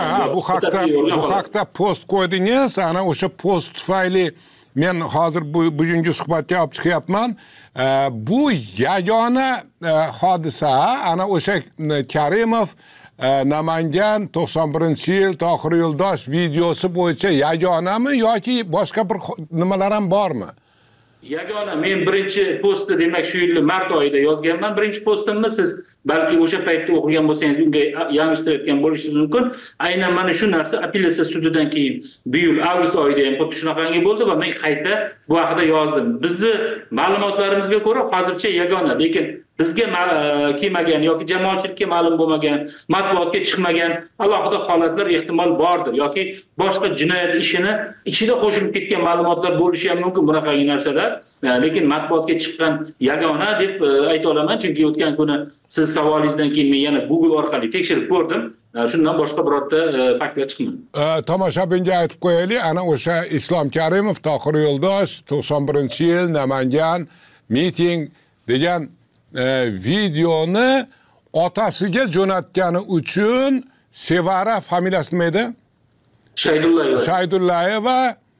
haqda post qo'ydingiz. Ana o'sha post tufayli men hozir bugungi suhbatga olib chiqyapman. Bu yagona hodisa, ana o'sha Karimov Namangan 91-yil Tohir Yo'ldosh videosi bo'yicha yagonami yoki boshqa bir nimalar ham bormi? Yagona. Men birinchi postni demak shu yil mart oyida yozganman. Birinchi postimni siz balki o'sha paytda o'qigan bo'lsangiz unga yanglishtirayotgan bo'lishingiz mumkin. Aynan mana shu narsa apellyatsiya sudidan keyin bu yil avgust oyida ham xuddi shunaqangi bo'ldi va men qayta bu haqida yozdim. Bizni ma'lumotlarimizga ko'ra hozircha yagona, lekin bizga kelmagan yoki jamoatchilikka ma'lum bo'lmagan, matbuotga chiqmagan alohida holatlar ehtimol bordir yoki boshqa jinoyat ishini ichida qo'shilib ketgan ma'lumotlar bo'lishi ham mumkin bunaqangi narsalar. Lekin matbuotga chiqqan yagona deb ayta olaman, chunki o'tgan kuni siz savolingizdan keyin men yana Google orqali tekshirib ko'rdim. Shundan boshqa birorta faktlar chiqmadi. Tomoshabinga aytib qo'yaylik, ana o'sha Islom Karimov, Tohir Yo'ldosh 91-yil Namangan miting degan videoni otasiga jo'natgani uchun Sevara familiyasi nima edi? Shaydullayeva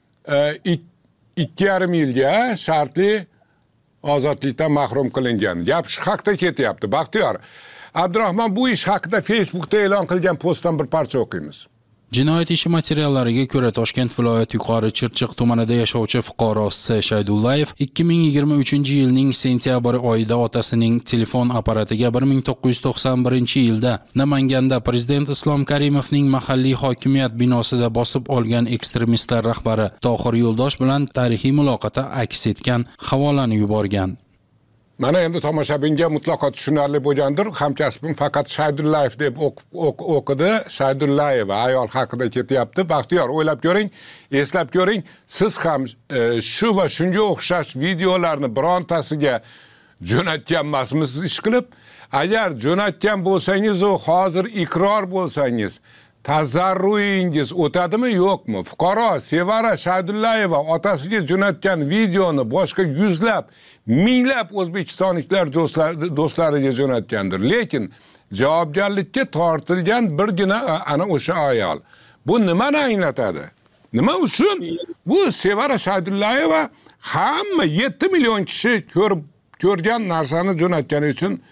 2,5 yilga shartli ozodlikdan mahrum qilingan. Gap shu haqda ketyapti. Baxtiyor Abdurahmon, bu ish haqida Facebookda e'lon qilgan postdan bir parcha o'qiymiz. Jinoyat ishi materiallariga ko'ra Toshkent viloyat Yuqori Chirchiq tumanida yashovchi fuqaro S. Shaydullayev 2023-yilning sentyabr oyida otasining telefon apparatiga 1991-yilda Namanganda Prezident Islom Karimovning mahalliy hokimiyat binosida bosib olgan ekstremistlar rahbari Tohir Yo'ldosh bilan tarixiy muloqoti aks etgan havolani yuborgan. Mana endi tomoshabinga mutlaqo tushunarli bo'lgandir. Hamkasbim faqat Shaydullayev deb o'qidi. Shaydullayeva ayol haqida ketyapti. Baxtiyor, o'ylab ko'ring, eslab ko'ring. Siz ham shu va shunga o'xshash videolarni birontasiga jo'natgan emasmisiz ish qilib? Agar jo'natgan bo'lsangiz, u hozir iqror bo'lsangiz, tazarruingiz o'tadimi, yo'qmi? Fuqaro Sevara Shaydullayeva otasiga jo'natgan videoni boshqa yuzlab, minglab o'zbekistonliklar do'stlariga jo'natgandir. Lekin javobgarlikka tortilgan birgina ana o'sha ayol. Bu nimani anglatadi? Nima uchun? Bu Sevara Shaydullayeva hamma 7 million kishi ko'rgan narsani jo'natgani uchun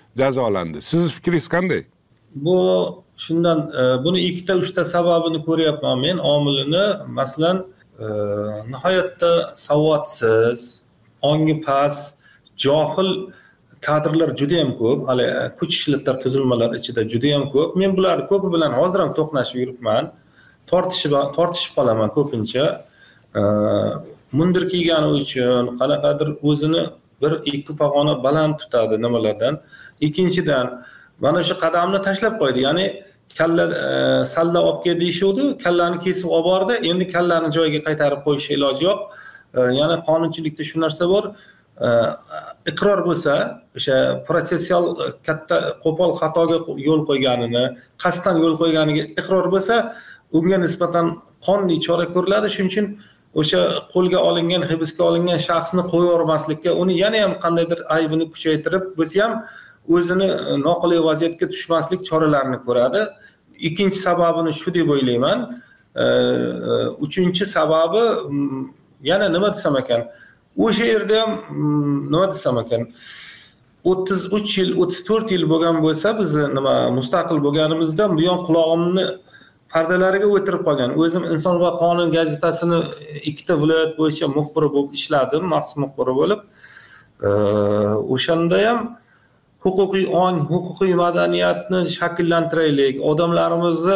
jazolandi. Siz fikringiz qanday? Bu shundan buni ikkita uchta sababini ko'ryapman men omilini. Masalan, nihoyatda savodsiz, ongi past, johil kadrlar juda ham ko'p. Hali kuch ishlatlar tuzilmalar ichida juda ham ko'p. Men bularni ko'pi bilan hozir ham to'qnashib yuribman. Tortishib qolaman ko'pincha. Mundir kiygani uchun qanaqadir o'zini bir ikki pog'ona baland tutadi nimalardan. Ikkinchidan mana o'sha qadamni tashlab qo'ydi. Ya'ni kalla salla olib kel deyishdi, kallani kesib olib bordi. Endi kallani joyiga qaytarib qo'yish iloji yo'q. Yana qonunchilikda shu narsa bor. Iqror bo'lsa, o'sha protsessual katta qo'pol xatoga yo'l qo'yganini, qasddan yo'l qo'yganiga iqror bo'lsa, unga nisbatan qonuniy chora ko'riladi. Shuning uchun o'sha qo'lga olingan, hibsga olingan shaxsni qo'yib yubormaslikka, uni yana ham qandaydir aybini kuchaytirib bo'lsa ham o'zini noqulay vaziyatga tushmaslik choralarini ko'radi. Ikkinchi sababini shu deb o'ylayman. Uchinchi sababi yana nima desam ekan? O'sha yerda ham nima desam ekan? 33 yil, 34 yil bo'lgan bo'lsa, biz nima mustaqil bo'lganimizdan buyon qulog'imni pardalariga o'tirib qolgan. O'zim Inson va qonun gazetasini ikkita viloyat bo'yicha muxbiri bo'lib ishladim, maxsus muxbiri bo'lib. O'shanda ham huquqiy ong, huquqiy madaniyatni shakllantiraylik, odamlarimizni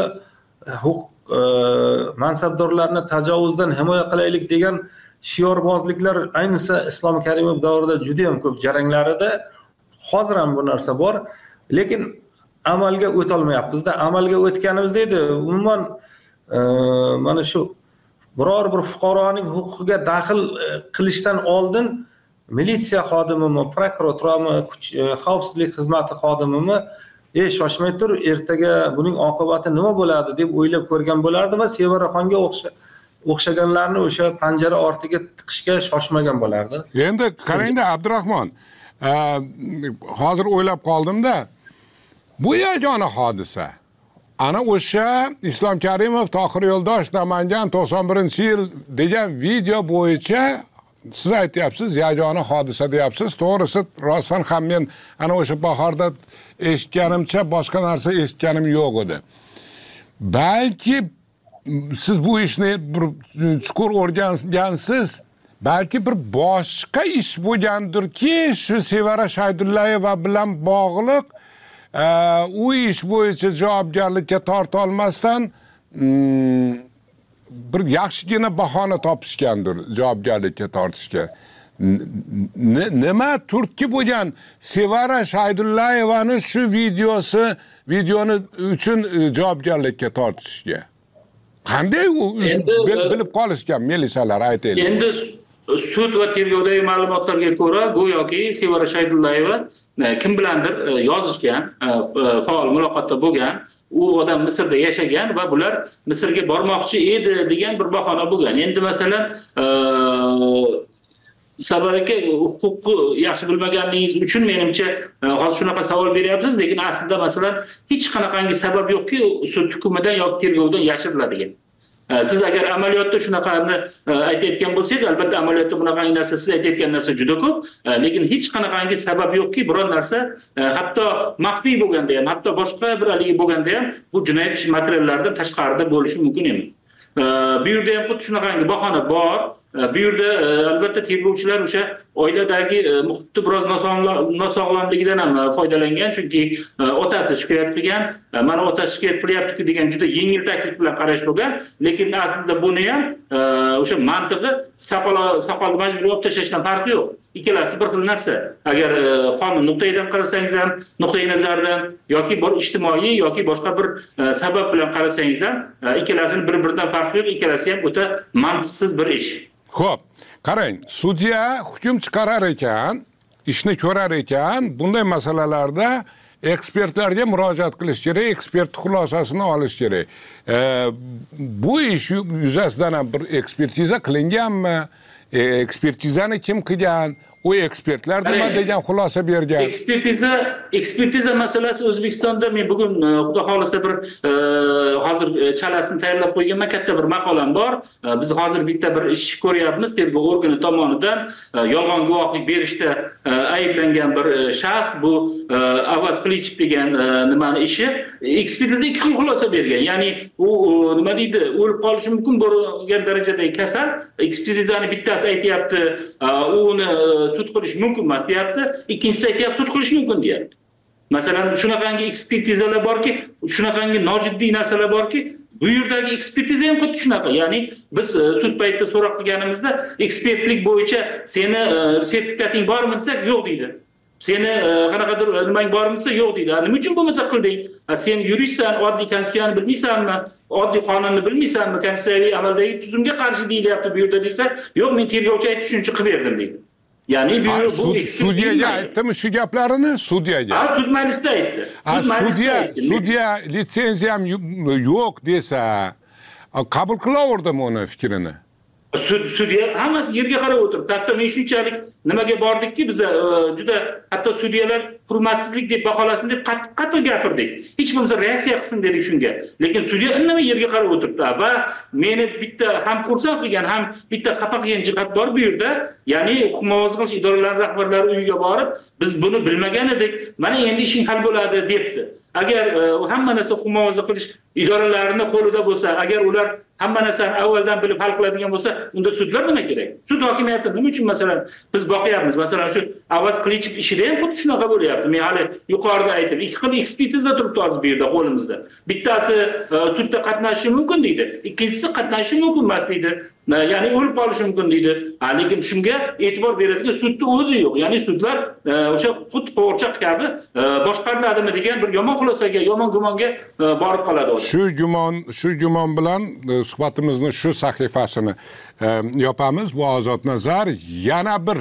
mansabdorlarni tajovuzdan himoya qilaylik degan shiorbozliklar ayniqsa Islom Karimov davrida juda ham ko'p jaranglar edi. Hozir ham bu narsa bor, lekin amalga o'ta olmayapmiz-da. Amalga o'tganimizda edi, umuman mana shu biror bir fuqaroning huquqiga daxl qilishdan oldin militsiya xodimimi, prokuraturami, xavfsizlik xizmati xodimimi shoshmay tur, ertaga buning oqibati nima bo'ladi deb o'ylab ko'rgan bo'lardi va Sevaraxonga o'xshaganlarni o'sha panjara ortiga tiqishga shoshmagan bo'lardi. Endi qarangda Abdurahmon, hozir o'ylab qoldimda, bu yagona hodisa. Ana o'sha Islom Karimov, Tohir Yo'ldosh, Namangan 91-yil degan video bo'yicha siz aytyapsiz, yagona hodisa deyapsiz. To'g'risi, rostdan ham men ana o'sha bahorda eshitganimcha boshqa narsa eshitganim yo'q edi. Balki siz bu ishni bir chuqur o'rgangansiz, balki bir boshqa ish bo'lgandirki, shu Sevara Shaydullayeva bilan bog'liq u ish bo'yicha javobgarlikka torta olmasdan bir yaxshigina bahona topishgandir javobgarlikka tortishga. Nima turtki bo'lgan Sevara Shaydullayevani shu videoni uchun javobgarlikka tortishga? Qanday u bilib qolishgan militsiyalar aytaylik. Endi sud va tergovdagi ma'lumotlarga ko'ra, go'yoki Sevara Shaydullayeva kim bilandir yozishgan, faol muloqotda bo'lgan, u odam Misrda yashagan va bular Misrga bormoqchi edi degan bir bahona bo'lgan. Endi masalan, Sarvar aka, huquqni yaxshi bilmaganligingiz uchun menimcha hozir shunaqa savol beryapsiz, lekin aslida masalan hech qanaqangi sabab yo'qki, sud hukmidan yoki tergovdan yashiriladigan. Siz agar amaliyotda shunaqani aytayotgan bo'lsangiz, albatta amaliyotda bunaqangi narsa, siz aytayotgan narsa juda ko'p, lekin hech qanaqangi sabab yo'qki, biror narsa hatto maxfiy bo'lganda ham, hatto boshqa bir haligi bo'lganda ham bu jinoyat ish materiallaridan tashqarida bo'lishi mumkin emas. Bu yerda ham xuddi shunaqangi bahona bor. Bu yerda albatta tergovchilar o'sha oiladagi muhitni biroz nosog'lomligidan ham foydalangan, chunki otasi shikoyat qilgan, mana otasi shikoyat qilyapti degan juda yengil taklif bilan qarash bo'lgan, lekin aslida buni ham o'sha mantiqi soqolni majburiy olib tashlashdan farqi yo'q. Ikkalasi bir xil narsa. Agar qonun nuqtaidan qarasangiz ham, nuqtai nazardan yoki bir ijtimoiy yoki boshqa bir sabab bilan qarasangiz ham, ikkalasini bir-biridan farqi yo'q, ikkalasi ham o'ta mantiqsiz bir ish. Xo'p, qarang, sudya hukm chiqarar ekan, ishni ko'rar ekan, bunday masalalarda ekspertlarga murojaat qilish kerak, ekspert xulosasini olish kerak. Bu ish yuzasidan ham bir ekspertiza qilinganmi? Ekspertizani kim qilgan? u ekspertlar nima degan xulosa bergan? Ekspertiza masalasi O'zbekistonda men bugun xudo xolisa bir hozir chalasini tayyorlab qo'yganman, katta bir maqolam bor. Biz hozir bitta bir ish ko'ryapmiz, tergov organi tomonidan yolg'on guvohlik berishda ayblangan bir shaxs, bu Avaz Qilichev degan nimani ishi. Ekspertiza ikki xil xulosa bergan. Ya'ni u nima deydi, o'lib qolishi mumkin bo'lgan darajadagi kasal. Ekspertizani bittasi aytayapti, uni sud qilish mumkin emas deyapti, ikkinchisi aytayapti sud qilish mumkin deyapti. Masalan, shunaqangi ekspertizalar borki, shunaqangi nojiddiy narsalar borki, bu yerdagi ekspertiza ham xuddi shunaqa. Ya'ni biz sud paytida so'roq qilganimizda ekspertlik bo'yicha seni sertifikating bormi desak, yo'q deydi. Seni qanaqadir nimang bormi desa, yo'q deydi. Nima uchun bo'lmasa qilding? Sen yuristsan, oddiy konstitutsiyani bilmaysanmi? Oddiy qonunni bilmaysanmi? Konstitutsiyaviy amaldagi tuzumga qarshi deyilyapti bu yerda desa, yo'q, men tergovchi aytdi, shuning uchun qilib berdim deydi. Ya'ni bu sudyaga aytdimi shu gaplarini? Sudyaga. Sud majlisida aytdi. Sudya litsenziyam yo'q desa, qabul qilaverdimi uni fikrini? Sudya hammasi yerga qarab o'tiribdi. Hatto men shunchalik nimaga bordikki, biz juda hatto sudyalar hurmatsizlik deb baholasin deb qattiq gapirdik. Hech bo'lmasa reaksiya qilsin dedik shunga. Lekin sudya indamay yerga qarab o'tiribdi va meni bitta ham xursand qilgan, ham bitta xafa qilgan jihat bor bu yerda. Ya'ni huquq muhofaza qilish idoralari rahbarlari uyiga borib, biz buni bilmagan edik, mana endi ishing hal bo'ladi debdi. Agar hamma narsa huquq muhofaza qilish idoralarining qo'lida bo'lsa, agar ular hamma narsani avvaldan bilib hal qiladigan bo'lsa, unda sudlar nima kerak? Sud hokimiyati nima uchun masalan biz boqyapmiz? Masalan shu Avaz Qilichev ishida ham xuddi shunaqa bo'lyapti. Men hali yuqorida aytdim, ikki xil ekspertiza turibdi hozir bu yerda qo'limizda. Bittasi sudda qatnashishi mumkin deydi, ikkinchisi qatnashishi mumkin emas deydi. Ya'ni o'lib qolishi mumkin deydi. Lekin shunga e'tibor beradigan sudning o'zi yo'q. Ya'ni sudlar o'sha xuddi qo'rchoq kabi boshqariladimi degan bir yomon xulosaga, yomon gumonga borib qoladi. Shu gumon bilan suhbatimizni shu sahifasini yopamiz. Bu Ozodnazar. Yana bir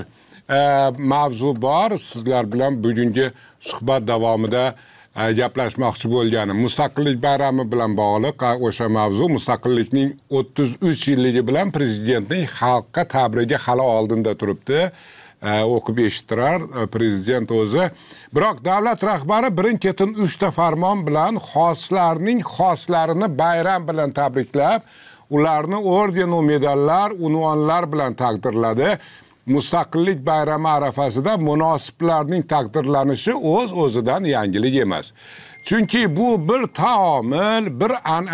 mavzu bor. Sizlar bilan bugungi suhbat davomida gaplashmoqchi bo'lganim Mustaqillik bayrami bilan bog'liq o'sha mavzu. Mustaqillikning 33 yilligi bilan prezidentning xalqqa tabrigi hali oldinda turibdi. O'qib eshittirar prezident o'zi. Biroq davlat rahbari birin-ketin 3 ta farmon bilan xoslarning xoslarini bayram bilan tabriklab, ularni orden va medallar, unvonlar bilan taqdirladi. Mustaqillik bayrami arafasida munosiblarning taqdirlanishi o'z-o'zidan yangilik emas. Chunki bu bir taomil, bir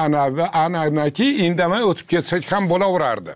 an'anaki indamay o'tib ketsak ham bo'laverardi.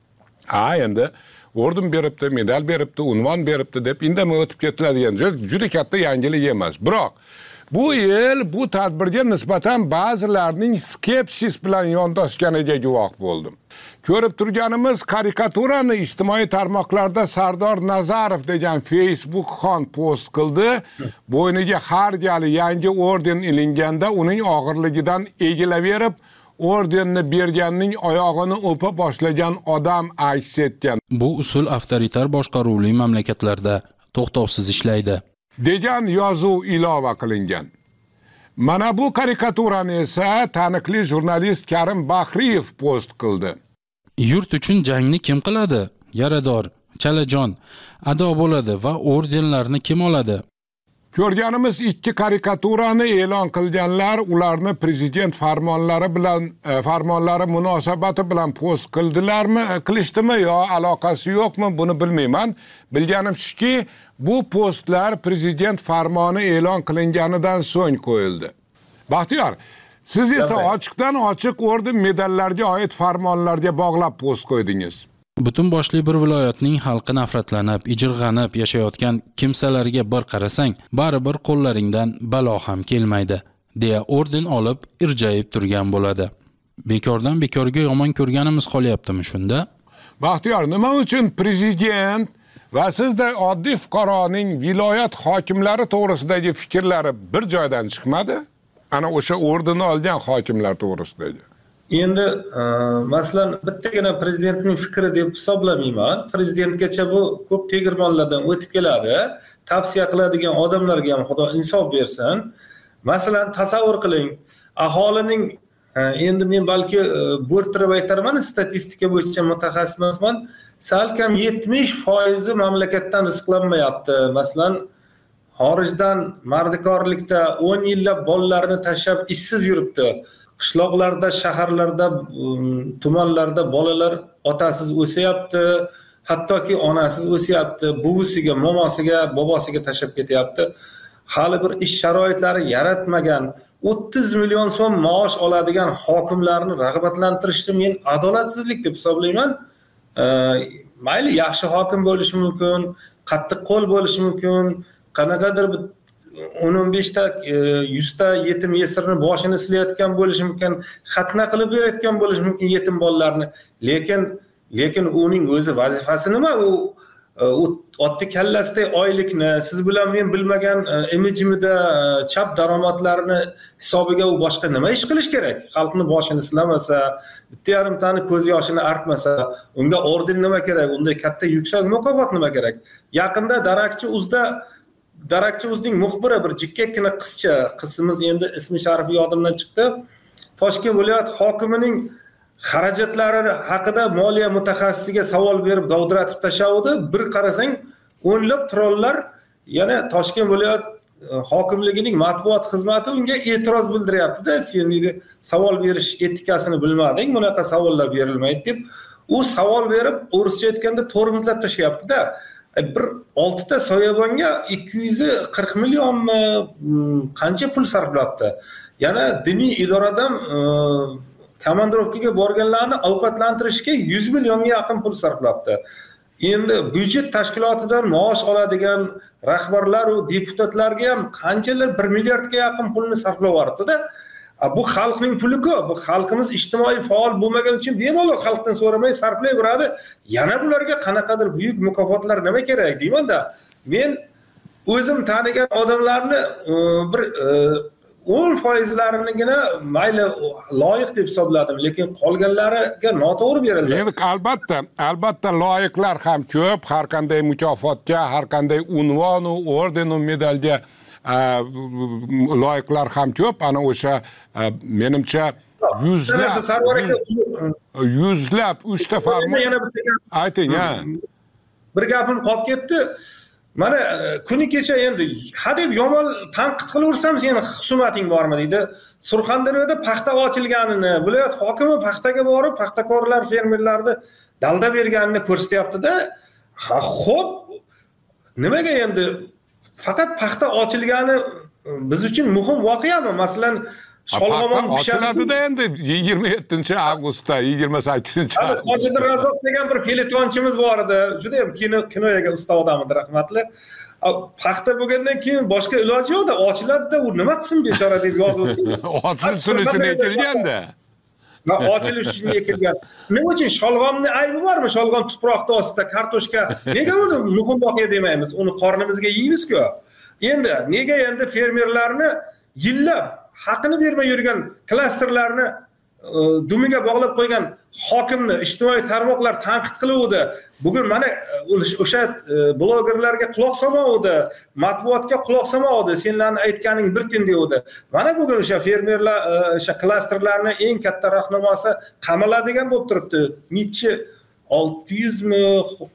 Endi orden beribdi, medal beribdi, unvon beribdi deb indamay o'tib ketiladigan juda katta yangilik emas. Biroq bu yil bu tadbirga nisbatan ba'zilarning skepsis bilan yondashganiga guvoh bo'ldim. Ko'rib turganimiz karikaturani ijtimoiy tarmoqlarda Sardor Nazarov degan Facebook xon post qildi. Bo'yniga har gali yangi orden ilinganda uning og'irligidan egilaverib, ordenni berganning oyog'ini o'pa boshlagan odam aks etgan. Bu usul avtoritar boshqaruvli mamlakatlarda to'xtovsiz ishlaydi degan yozuv ilova qilingan. Mana bu karikaturani esa taniqli jurnalist Karim Bahriyev post qildi. Yurt uchun jangni kim qiladi? Yarador, chalajon, ado bo'ladi va ordenlarni kim oladi? Ko'rganimiz ikki karikaturani e'lon qilganlar ularni prezident farmonlari munosabati bilan post qilishdimi yo aloqasi yo'qmi, buni bilmayman. Bilganim shuki, bu postlar prezident farmoni e'lon qilinganidan so'ng qo'yildi. Baxtiyor, siz esa ochiqdan ochiq orden medallarga oid farmonlarga bog'lab post qo'ydingiz. Butun boshli bir viloyatning xalqi nafratlanib, ijirg'anib yashayotgan kimsalarga bir qarasang, baribir qo'llaringdan balo ham kelmaydi, deya orden olib irjayib turgan bo'ladi. Bekordan bekorga yomon ko'rganimiz qolyaptimi shunda? Baxtiyor, nima uchun prezident va sizday oddiy fuqaroning viloyat hokimlari to'g'risidagi fikrlari bir joydan chiqmadi? Ana o'sha ordenni olgan hokimlar to'g'risidagi. Endi masalan bittagina prezidentning fikri deb hisoblamayman. Prezidentgacha bu ko'p tegirmonlardan o'tib keladi. Tavsiya qiladigan odamlarga ham Xudo insof bersin. Masalan tasavvur qiling, aholining endi men balki bo'rttirib aytarman, statistika bo'yicha mutaxassis emasman. Salkam 70% mamlakatdan rizqlanmayapti. Masalan, xorijdan mardikorlikda 10 yillab bolalarni tashlab ishsiz yuribdi. Qishloqlarda, shaharlarda, tumanlarda bolalar otasiz o'sayapti, hattoki onasiz o'sayapti, buvisiga, momosiga, bobosiga tashlab ketyapti. Hali bir ish sharoitlari yaratmagan 30 million so'm maosh oladigan hokimlarni rag'batlantirishni men adolatsizlik deb hisoblayman. Mayli yaxshi hokim bo'lishi mumkin, qattiq qo'l bo'lishi mumkin, qanaqadir 10-15 ta 100 ta yetim yesirni boshini silayotgan bo'lishi mumkin, xatna qilib berayotgan bo'lishi mumkin yetim bolalarni. Lekin uning o'zi vazifasi nima? U otdi kallasidek oylikni siz bilan men bilmagan imijimida chap daromadlarini hisobiga u boshqa nima ish qilish kerak? Xalqni boshini silamasa, bitta yarim tani ko'z yoshini artmasa, unga orden nima kerak? Unday katta yuksak mukofot nima kerak? Yaqinda Darakchi Uzning muxbiri bir jikkakkina qizimiz endi ismi sharifi yodimdan chiqdi. Toshkent viloyat hokimining xarajatlari haqida moliya mutaxassisiga savol berib dovdiratib tashlavdi. Bir qarasang, o'nlab trollar yana Toshkent viloyat hokimligining matbuot xizmati unga e'tiroz bildiryapti-da, sen deydi, savol berish etikasini bilmading, bunaqa savollar berilmaydi deb. U savol berib, o'rischa aytganda tormizlab tashlayapti-da. Bir 6 ta soyabonga 240 millionmi qancha pul sarflabdi. Yana diniy idoradan komandirovkaga borganlarni ovqatlantirishga 100 millionga yaqin pul sarflabdi. Endi byudjet tashkilotidan maosh oladigan rahbarlar va deputatlarga ham qanchalar 1 milliardga yaqin pulni sarflab yuboribdi-da. Bu xalqning puli-ku, bu xalqimiz ijtimoiy faol bo'lmagan uchun bemalol xalqdan so'ramay sarflayveradi. Yana bularga qanaqadir buyuk mukofotlar nima kerak deyman-da. Men o'zim tanigan odamlarni bir 10%larinigina mayli loyiq deb hisobladim, lekin qolganlariga noto'g'ri berildi. Endi albatta loyiqlar ham ko'p, har qanday mukofotga, har qanday unvon, orden va medalga loyiqlar ham ko'p. Ana o'sha menimcha yuzlab 3 ta farmon. Ayting, ha. Bir gapim qolib ketdi. Mana kuni kecha endi hadeb yomon tanqid qilaversam seni husumating bormi deydi. Surxondaryoda paxta ochilganini, viloyat hokimi paxtaga borib, paxtakorlar, fermerlarni dalda berganini ko'rsatyapti-da. Xo'p, nimaga endi faqat paxta ochilgani biz uchun muhim voqeami? Masalan, Sholg'omon ochiladi-da endi 27-avgustda, 28-avgustda. Qodir Razzoq degan bir feletonchimiz bor edi. Juda ham kinoyaga usta odam edi, rahmatli. Paxta bo'lgandan keyin boshqa iloji yo'q-da, ochiladi-da, u nima qilsin bechora deb yozibdi. Ochilsin uchun ekilganda. Ochilish uchun ekilgan. Nima uchun Sholg'omni aybi bormi? Sholg'om tuproqda ostida kartoshka. Nega uni muhim voqea demaymiz? Uni qornimizga yeymiz-ku. Nega endi fermerlarni yillab haqini bermay yurgan klasterlarni dumiga bog'lab qo'ygan hokimni ijtimoiy tarmoqlar tanqid qiluvdi. Bugun mana o'sha blogerlarga quloq solmovdi, matbuotga quloq solmovdi, senlarni aytganing bir tin deydi. Mana bugun o'sha fermerlar, o'sha klasterlarni eng katta rahnamosi qamaladigan bo'lib turibdi. Nechi 600 mi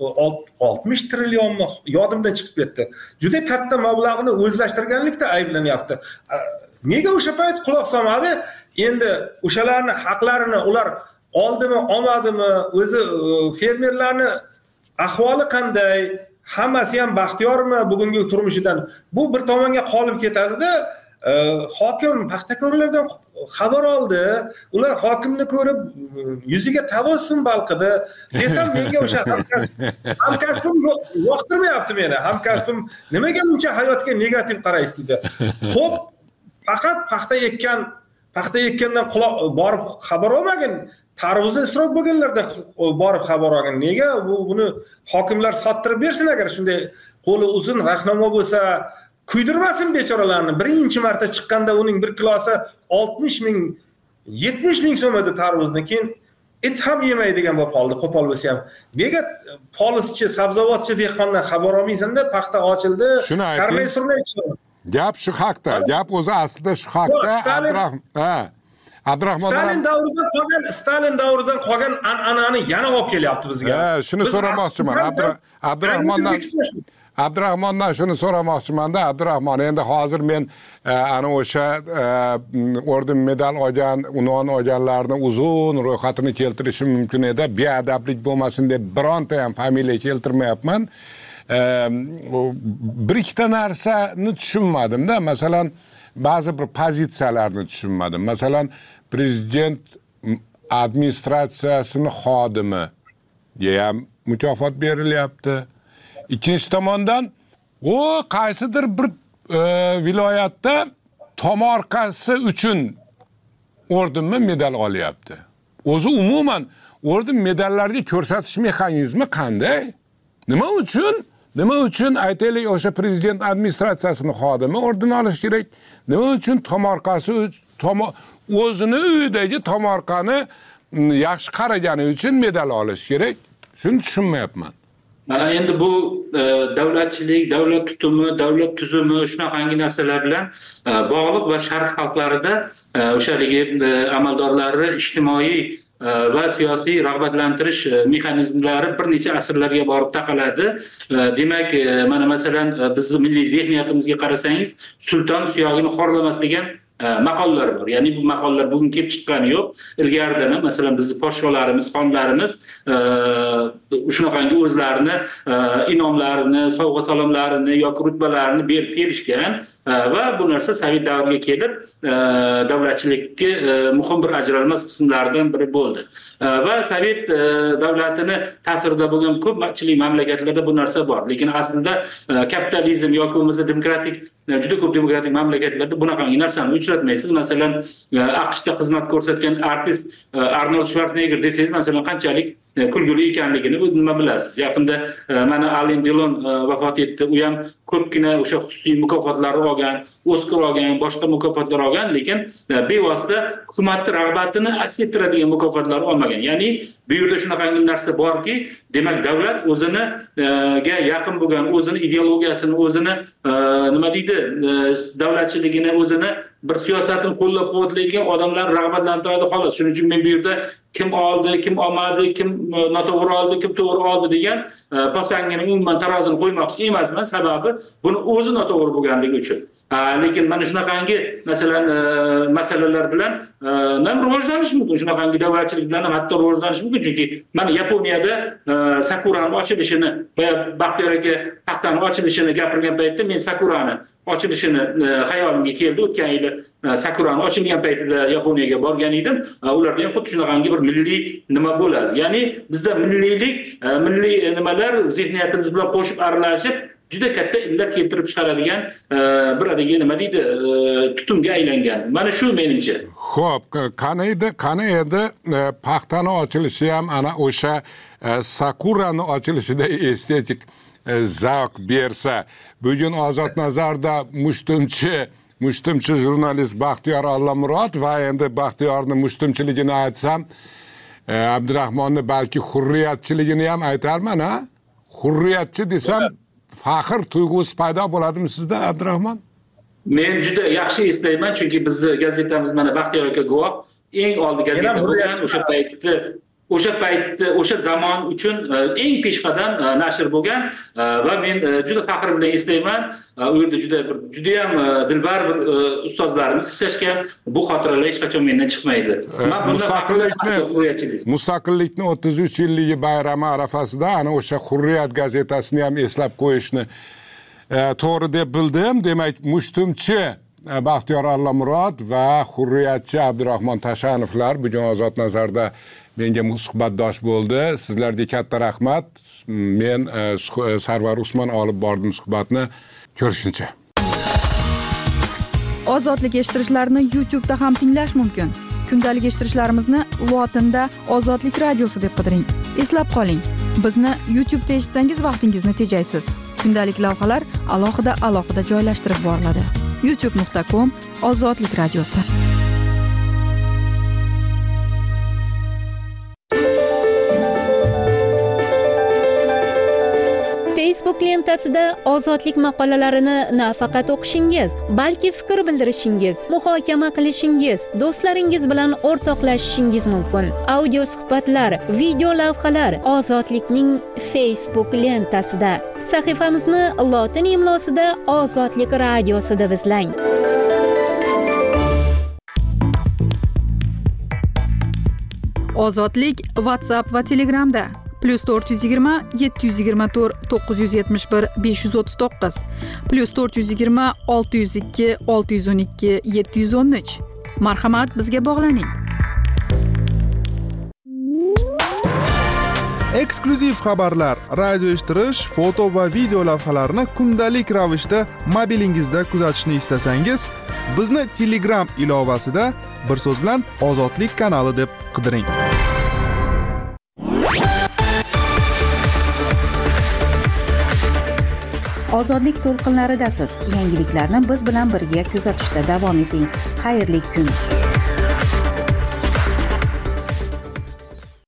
60 trillionmi yodimdan chiqib ketdi. Juda katta mablag'ni o'zlashtirganlikda ayblanyapti. Nega o'sha payt quloq solmadi? Endi o'shalarni haqlarini ular oldimi, olmadimi, o'zi fermerlarni ahvoli qanday, hammasi ham baxtiyormi bugungi turmushidan? Bu bir tomonga qolib ketadi-da. Hokim paxtakorlardan xabar oldi. Ular hokimni ko'rib yuziga tabassum balqidi. Desam, menga o'sha hamkasbim yoqtirmayapti meni. Hamkasbim nimaga buncha hayotga negativ qaraysiz deydi. Xo'p, faqat paxta ekkandan borib xabar olmagin. Tarvuzi isrof bo'lganlarda borib xabar olgan. Nega buni hokimlar sottirib bersin agar shunday qo'li uzun rahnamo bo'lsa, kuydirmasin bechoralarni. Birinchi marta chiqqanda uning 1 kilosi 60 ming, 70 ming so'm edi tarvuzni. Keyin it ham yemaydigan bo'lib qoldi, qo'pol bo'lsa ham. Nega polischi, sabzavotchi dehqondan xabar olmaysan-da, paxta ochildi, karnay surnay chiqdi. Gap shu haqda, gap o'zi aslida shu haqda. Stalin davridan qolgan an'anani yana olib kelyapti bizga. Shuni so'ramoqchiman. Abdurahmondan shuni so'ramoqchiman-da. Abdurahmon, endi hozir men ana o'sha orden medal olgan, unvon olganlarni uzun ro'yxatini keltirishim mumkin edi. Beadablik bo'lmasin deb bironta ham familiya keltirmayapman. Bir ikkita narsani tushunmadim-da. Masalan, ba'zi bir pozitsiyalarni tushunmadim. Masalan, prezident administratsiyasini xodimiga ham mukofot berilyapti. Ikkinchi tomondan qaysidir bir viloyatda tomorqasi uchun ordenmi medal olyapti. O'zi umuman orden medallarga ko'rsatish mexanizmi qanday? Nima uchun aytaylik o'sha prezident administratsiyasini xodimi orden olish kerak? Nima uchun tomorqasi o'zini uyidagi tomorqani yaxshi qaragani uchun medal olish kerak? Shuni tushunmayapman. Endi bu davlatchilik, davlat tutumi, davlat tuzumi shunaqangi narsalar bilan bog'liq va sharq xalqlarida o'shaligi amaldorlari ijtimoiy va siyosiy rag'batlantirish mexanizmlari bir necha asrlarga borib taqaladi. Demak, mana masalan bizning milliy zehniyatimizga qarasangiz, sulton suyog'ini xorlamas degan maqollar bor. Ya'ni bu maqollar bugun kelib chiqqani yo'q. Ilgaridan masalan bizning podsholarimiz, xonlarimiz shunaqangi o'zlarini inomlarini, sovg'a salomlarini yoki rutbalarini berib kelishgan va bu narsa Sovet davriga kelib davlatchilikka muhim bir ajralmas qismlaridan biri bo'ldi. Va Sovet davlatini ta'sirida bo'lgan ko'pchilik mamlakatlarda bu narsa bor. Lekin aslida kapitalizm yoki bo'lmasa demokratik juda ko'p demokratik mamlakatlarda bunaqangi narsani uchratmaysiz. Masalan, AQShda xizmat ko'rsatgan artist Arnold Schwarzenegger desangiz, masalan, qanchalik kulgili ekanligini nima bilasiz. Yaqinda mana Alain Delon vafot etdi. U ham ko'pgina o'sha xususiy mukofotlar olgan, Oscar olgan, boshqa mukofotlar olgan, lekin bevosita hukumatning rag'batini aks ettiradigan mukofotlar olmagan. Ya'ni bu yerda shunaqangi narsa borki, demak davlat o'zini ga yaqin bo'lgan, o'zini ideologiyasini, o'zini nima deydi, davlatchiligini, o'zini bir siyosatini qo'llab-quvvatlaydigan odamlar rag'batlantiradi xolos. Shuning uchun men bu yerda kim oldi, kim olmadi, kim noto'g'ri oldi, kim to'g'ri oldi degan posangini umuman tarozini qo'ymoqchi emasman. Sababi buni o'zi noto'g'ri bo'lganligi uchun. Lekin mana shunaqangi masalan masalalar bilan ham rivojlanish mumkin. Shunaqangi davlatchilik bilan ham hatto rivojlanish mumkin. Chunki mana Yaponiyada Sakurani ochilishini va Baxtiyor aka taxtani ochilishini gapirgan paytda men Sakurani ochilishini xayolimga keldi. O'tgan yili Sakurani ochilgan paytida Yaponiyaga borgan edim. Ularda ham xuddi shunaqangi bir milliy nima bo'ladi. Ya'ni bizda milliylik, milliy nimalar zihniyatimiz bilan qo'shib aralashib juda katta illat keltirib chiqaradigan bir nima deydi, tutumga aylangan. Mana shu meningcha. Xo'p, qani edi paxtani ochilishi ham ana o'sha Sakurani ochilishida estetik zavq bersa, bugun Ozod Nazarda mushtumchi jurnalist Baxtiyor Allamurod va endi Baxtiyorning mushtumchiligini aytsam, Abdurahmonni balki hurriyatchiligini ham aytarman, ha? Hurriyatchi desam faxr tuyg'usi paydo bo'ladimi sizda, Abdurahmon? Men juda yaxshi eslayman, chunki bizni gazetamiz mana Baxtiyor aka guvoh, eng oldi gazeta bo'lgan o'sha paytda o'sha zamon uchun eng peshqadam nashr bo'lgan va men juda faxr bilan eslayman. U yerda juda ham dilbar bir ustozlarimiz ishlashgan. Bu xotiralar hech qachon mendan chiqmaydi. Mustaqillikni 33 yilligi bayrami arafasida ana o'sha Hurriyat gazetasini ham eslab qo'yishni to'g'ri deb bildim. Demak, mushtumchi Baxtiyor Allamurod va hurriyatchi Abdurahmon Tashanovlar bugun Ozod Nazarda menga suhbatdosh bo'ldi. Sizlarga katta rahmat. Men Sarvar Usmon olib bordim suhbatni. Ko'rishguncha. Ozodlik eshittirishlarni YouTube'da ham tinglash mumkin. Kundalik eshittirishlarimizni lotinda Ozodlik radiosi deb qidiring. Eslab qoling, bizni YouTube'da eshitsangiz vaqtingizni tejaysiz. Kundalik lavhalar alohida joylashtirib boriladi. youtube.com/Ozodlik radiosi. Facebook lentasida ozodlik maqolalarini nafaqat o'qishingiz, balki fikr bildirishingiz, muhokama qilishingiz, do'stlaringiz bilan o'rtoqlashishingiz mumkin. Audio suhbatlar, video lavhalar Ozodlikning Facebook lentasida. Sahifamizni lotin imlosida Ozodlik radiosida izlang. Ozodlik WhatsApp va Telegramda +420 724 971 539 +420 602 612 713. Marhamat, bizga bog'laning. Eksklyuziv xabarlar, radio eshittirish, foto va video lavhalarni kundalik ravishda mobilingizda kuzatishni istasangiz, bizni Telegram ilovasida bir so'z bilan Ozodlik kanali deb qidiring. Ozodlik to'lqinlaridasiz. Yangiliklarni biz bilan birga kuzatishda davom eting. Xayrli kun.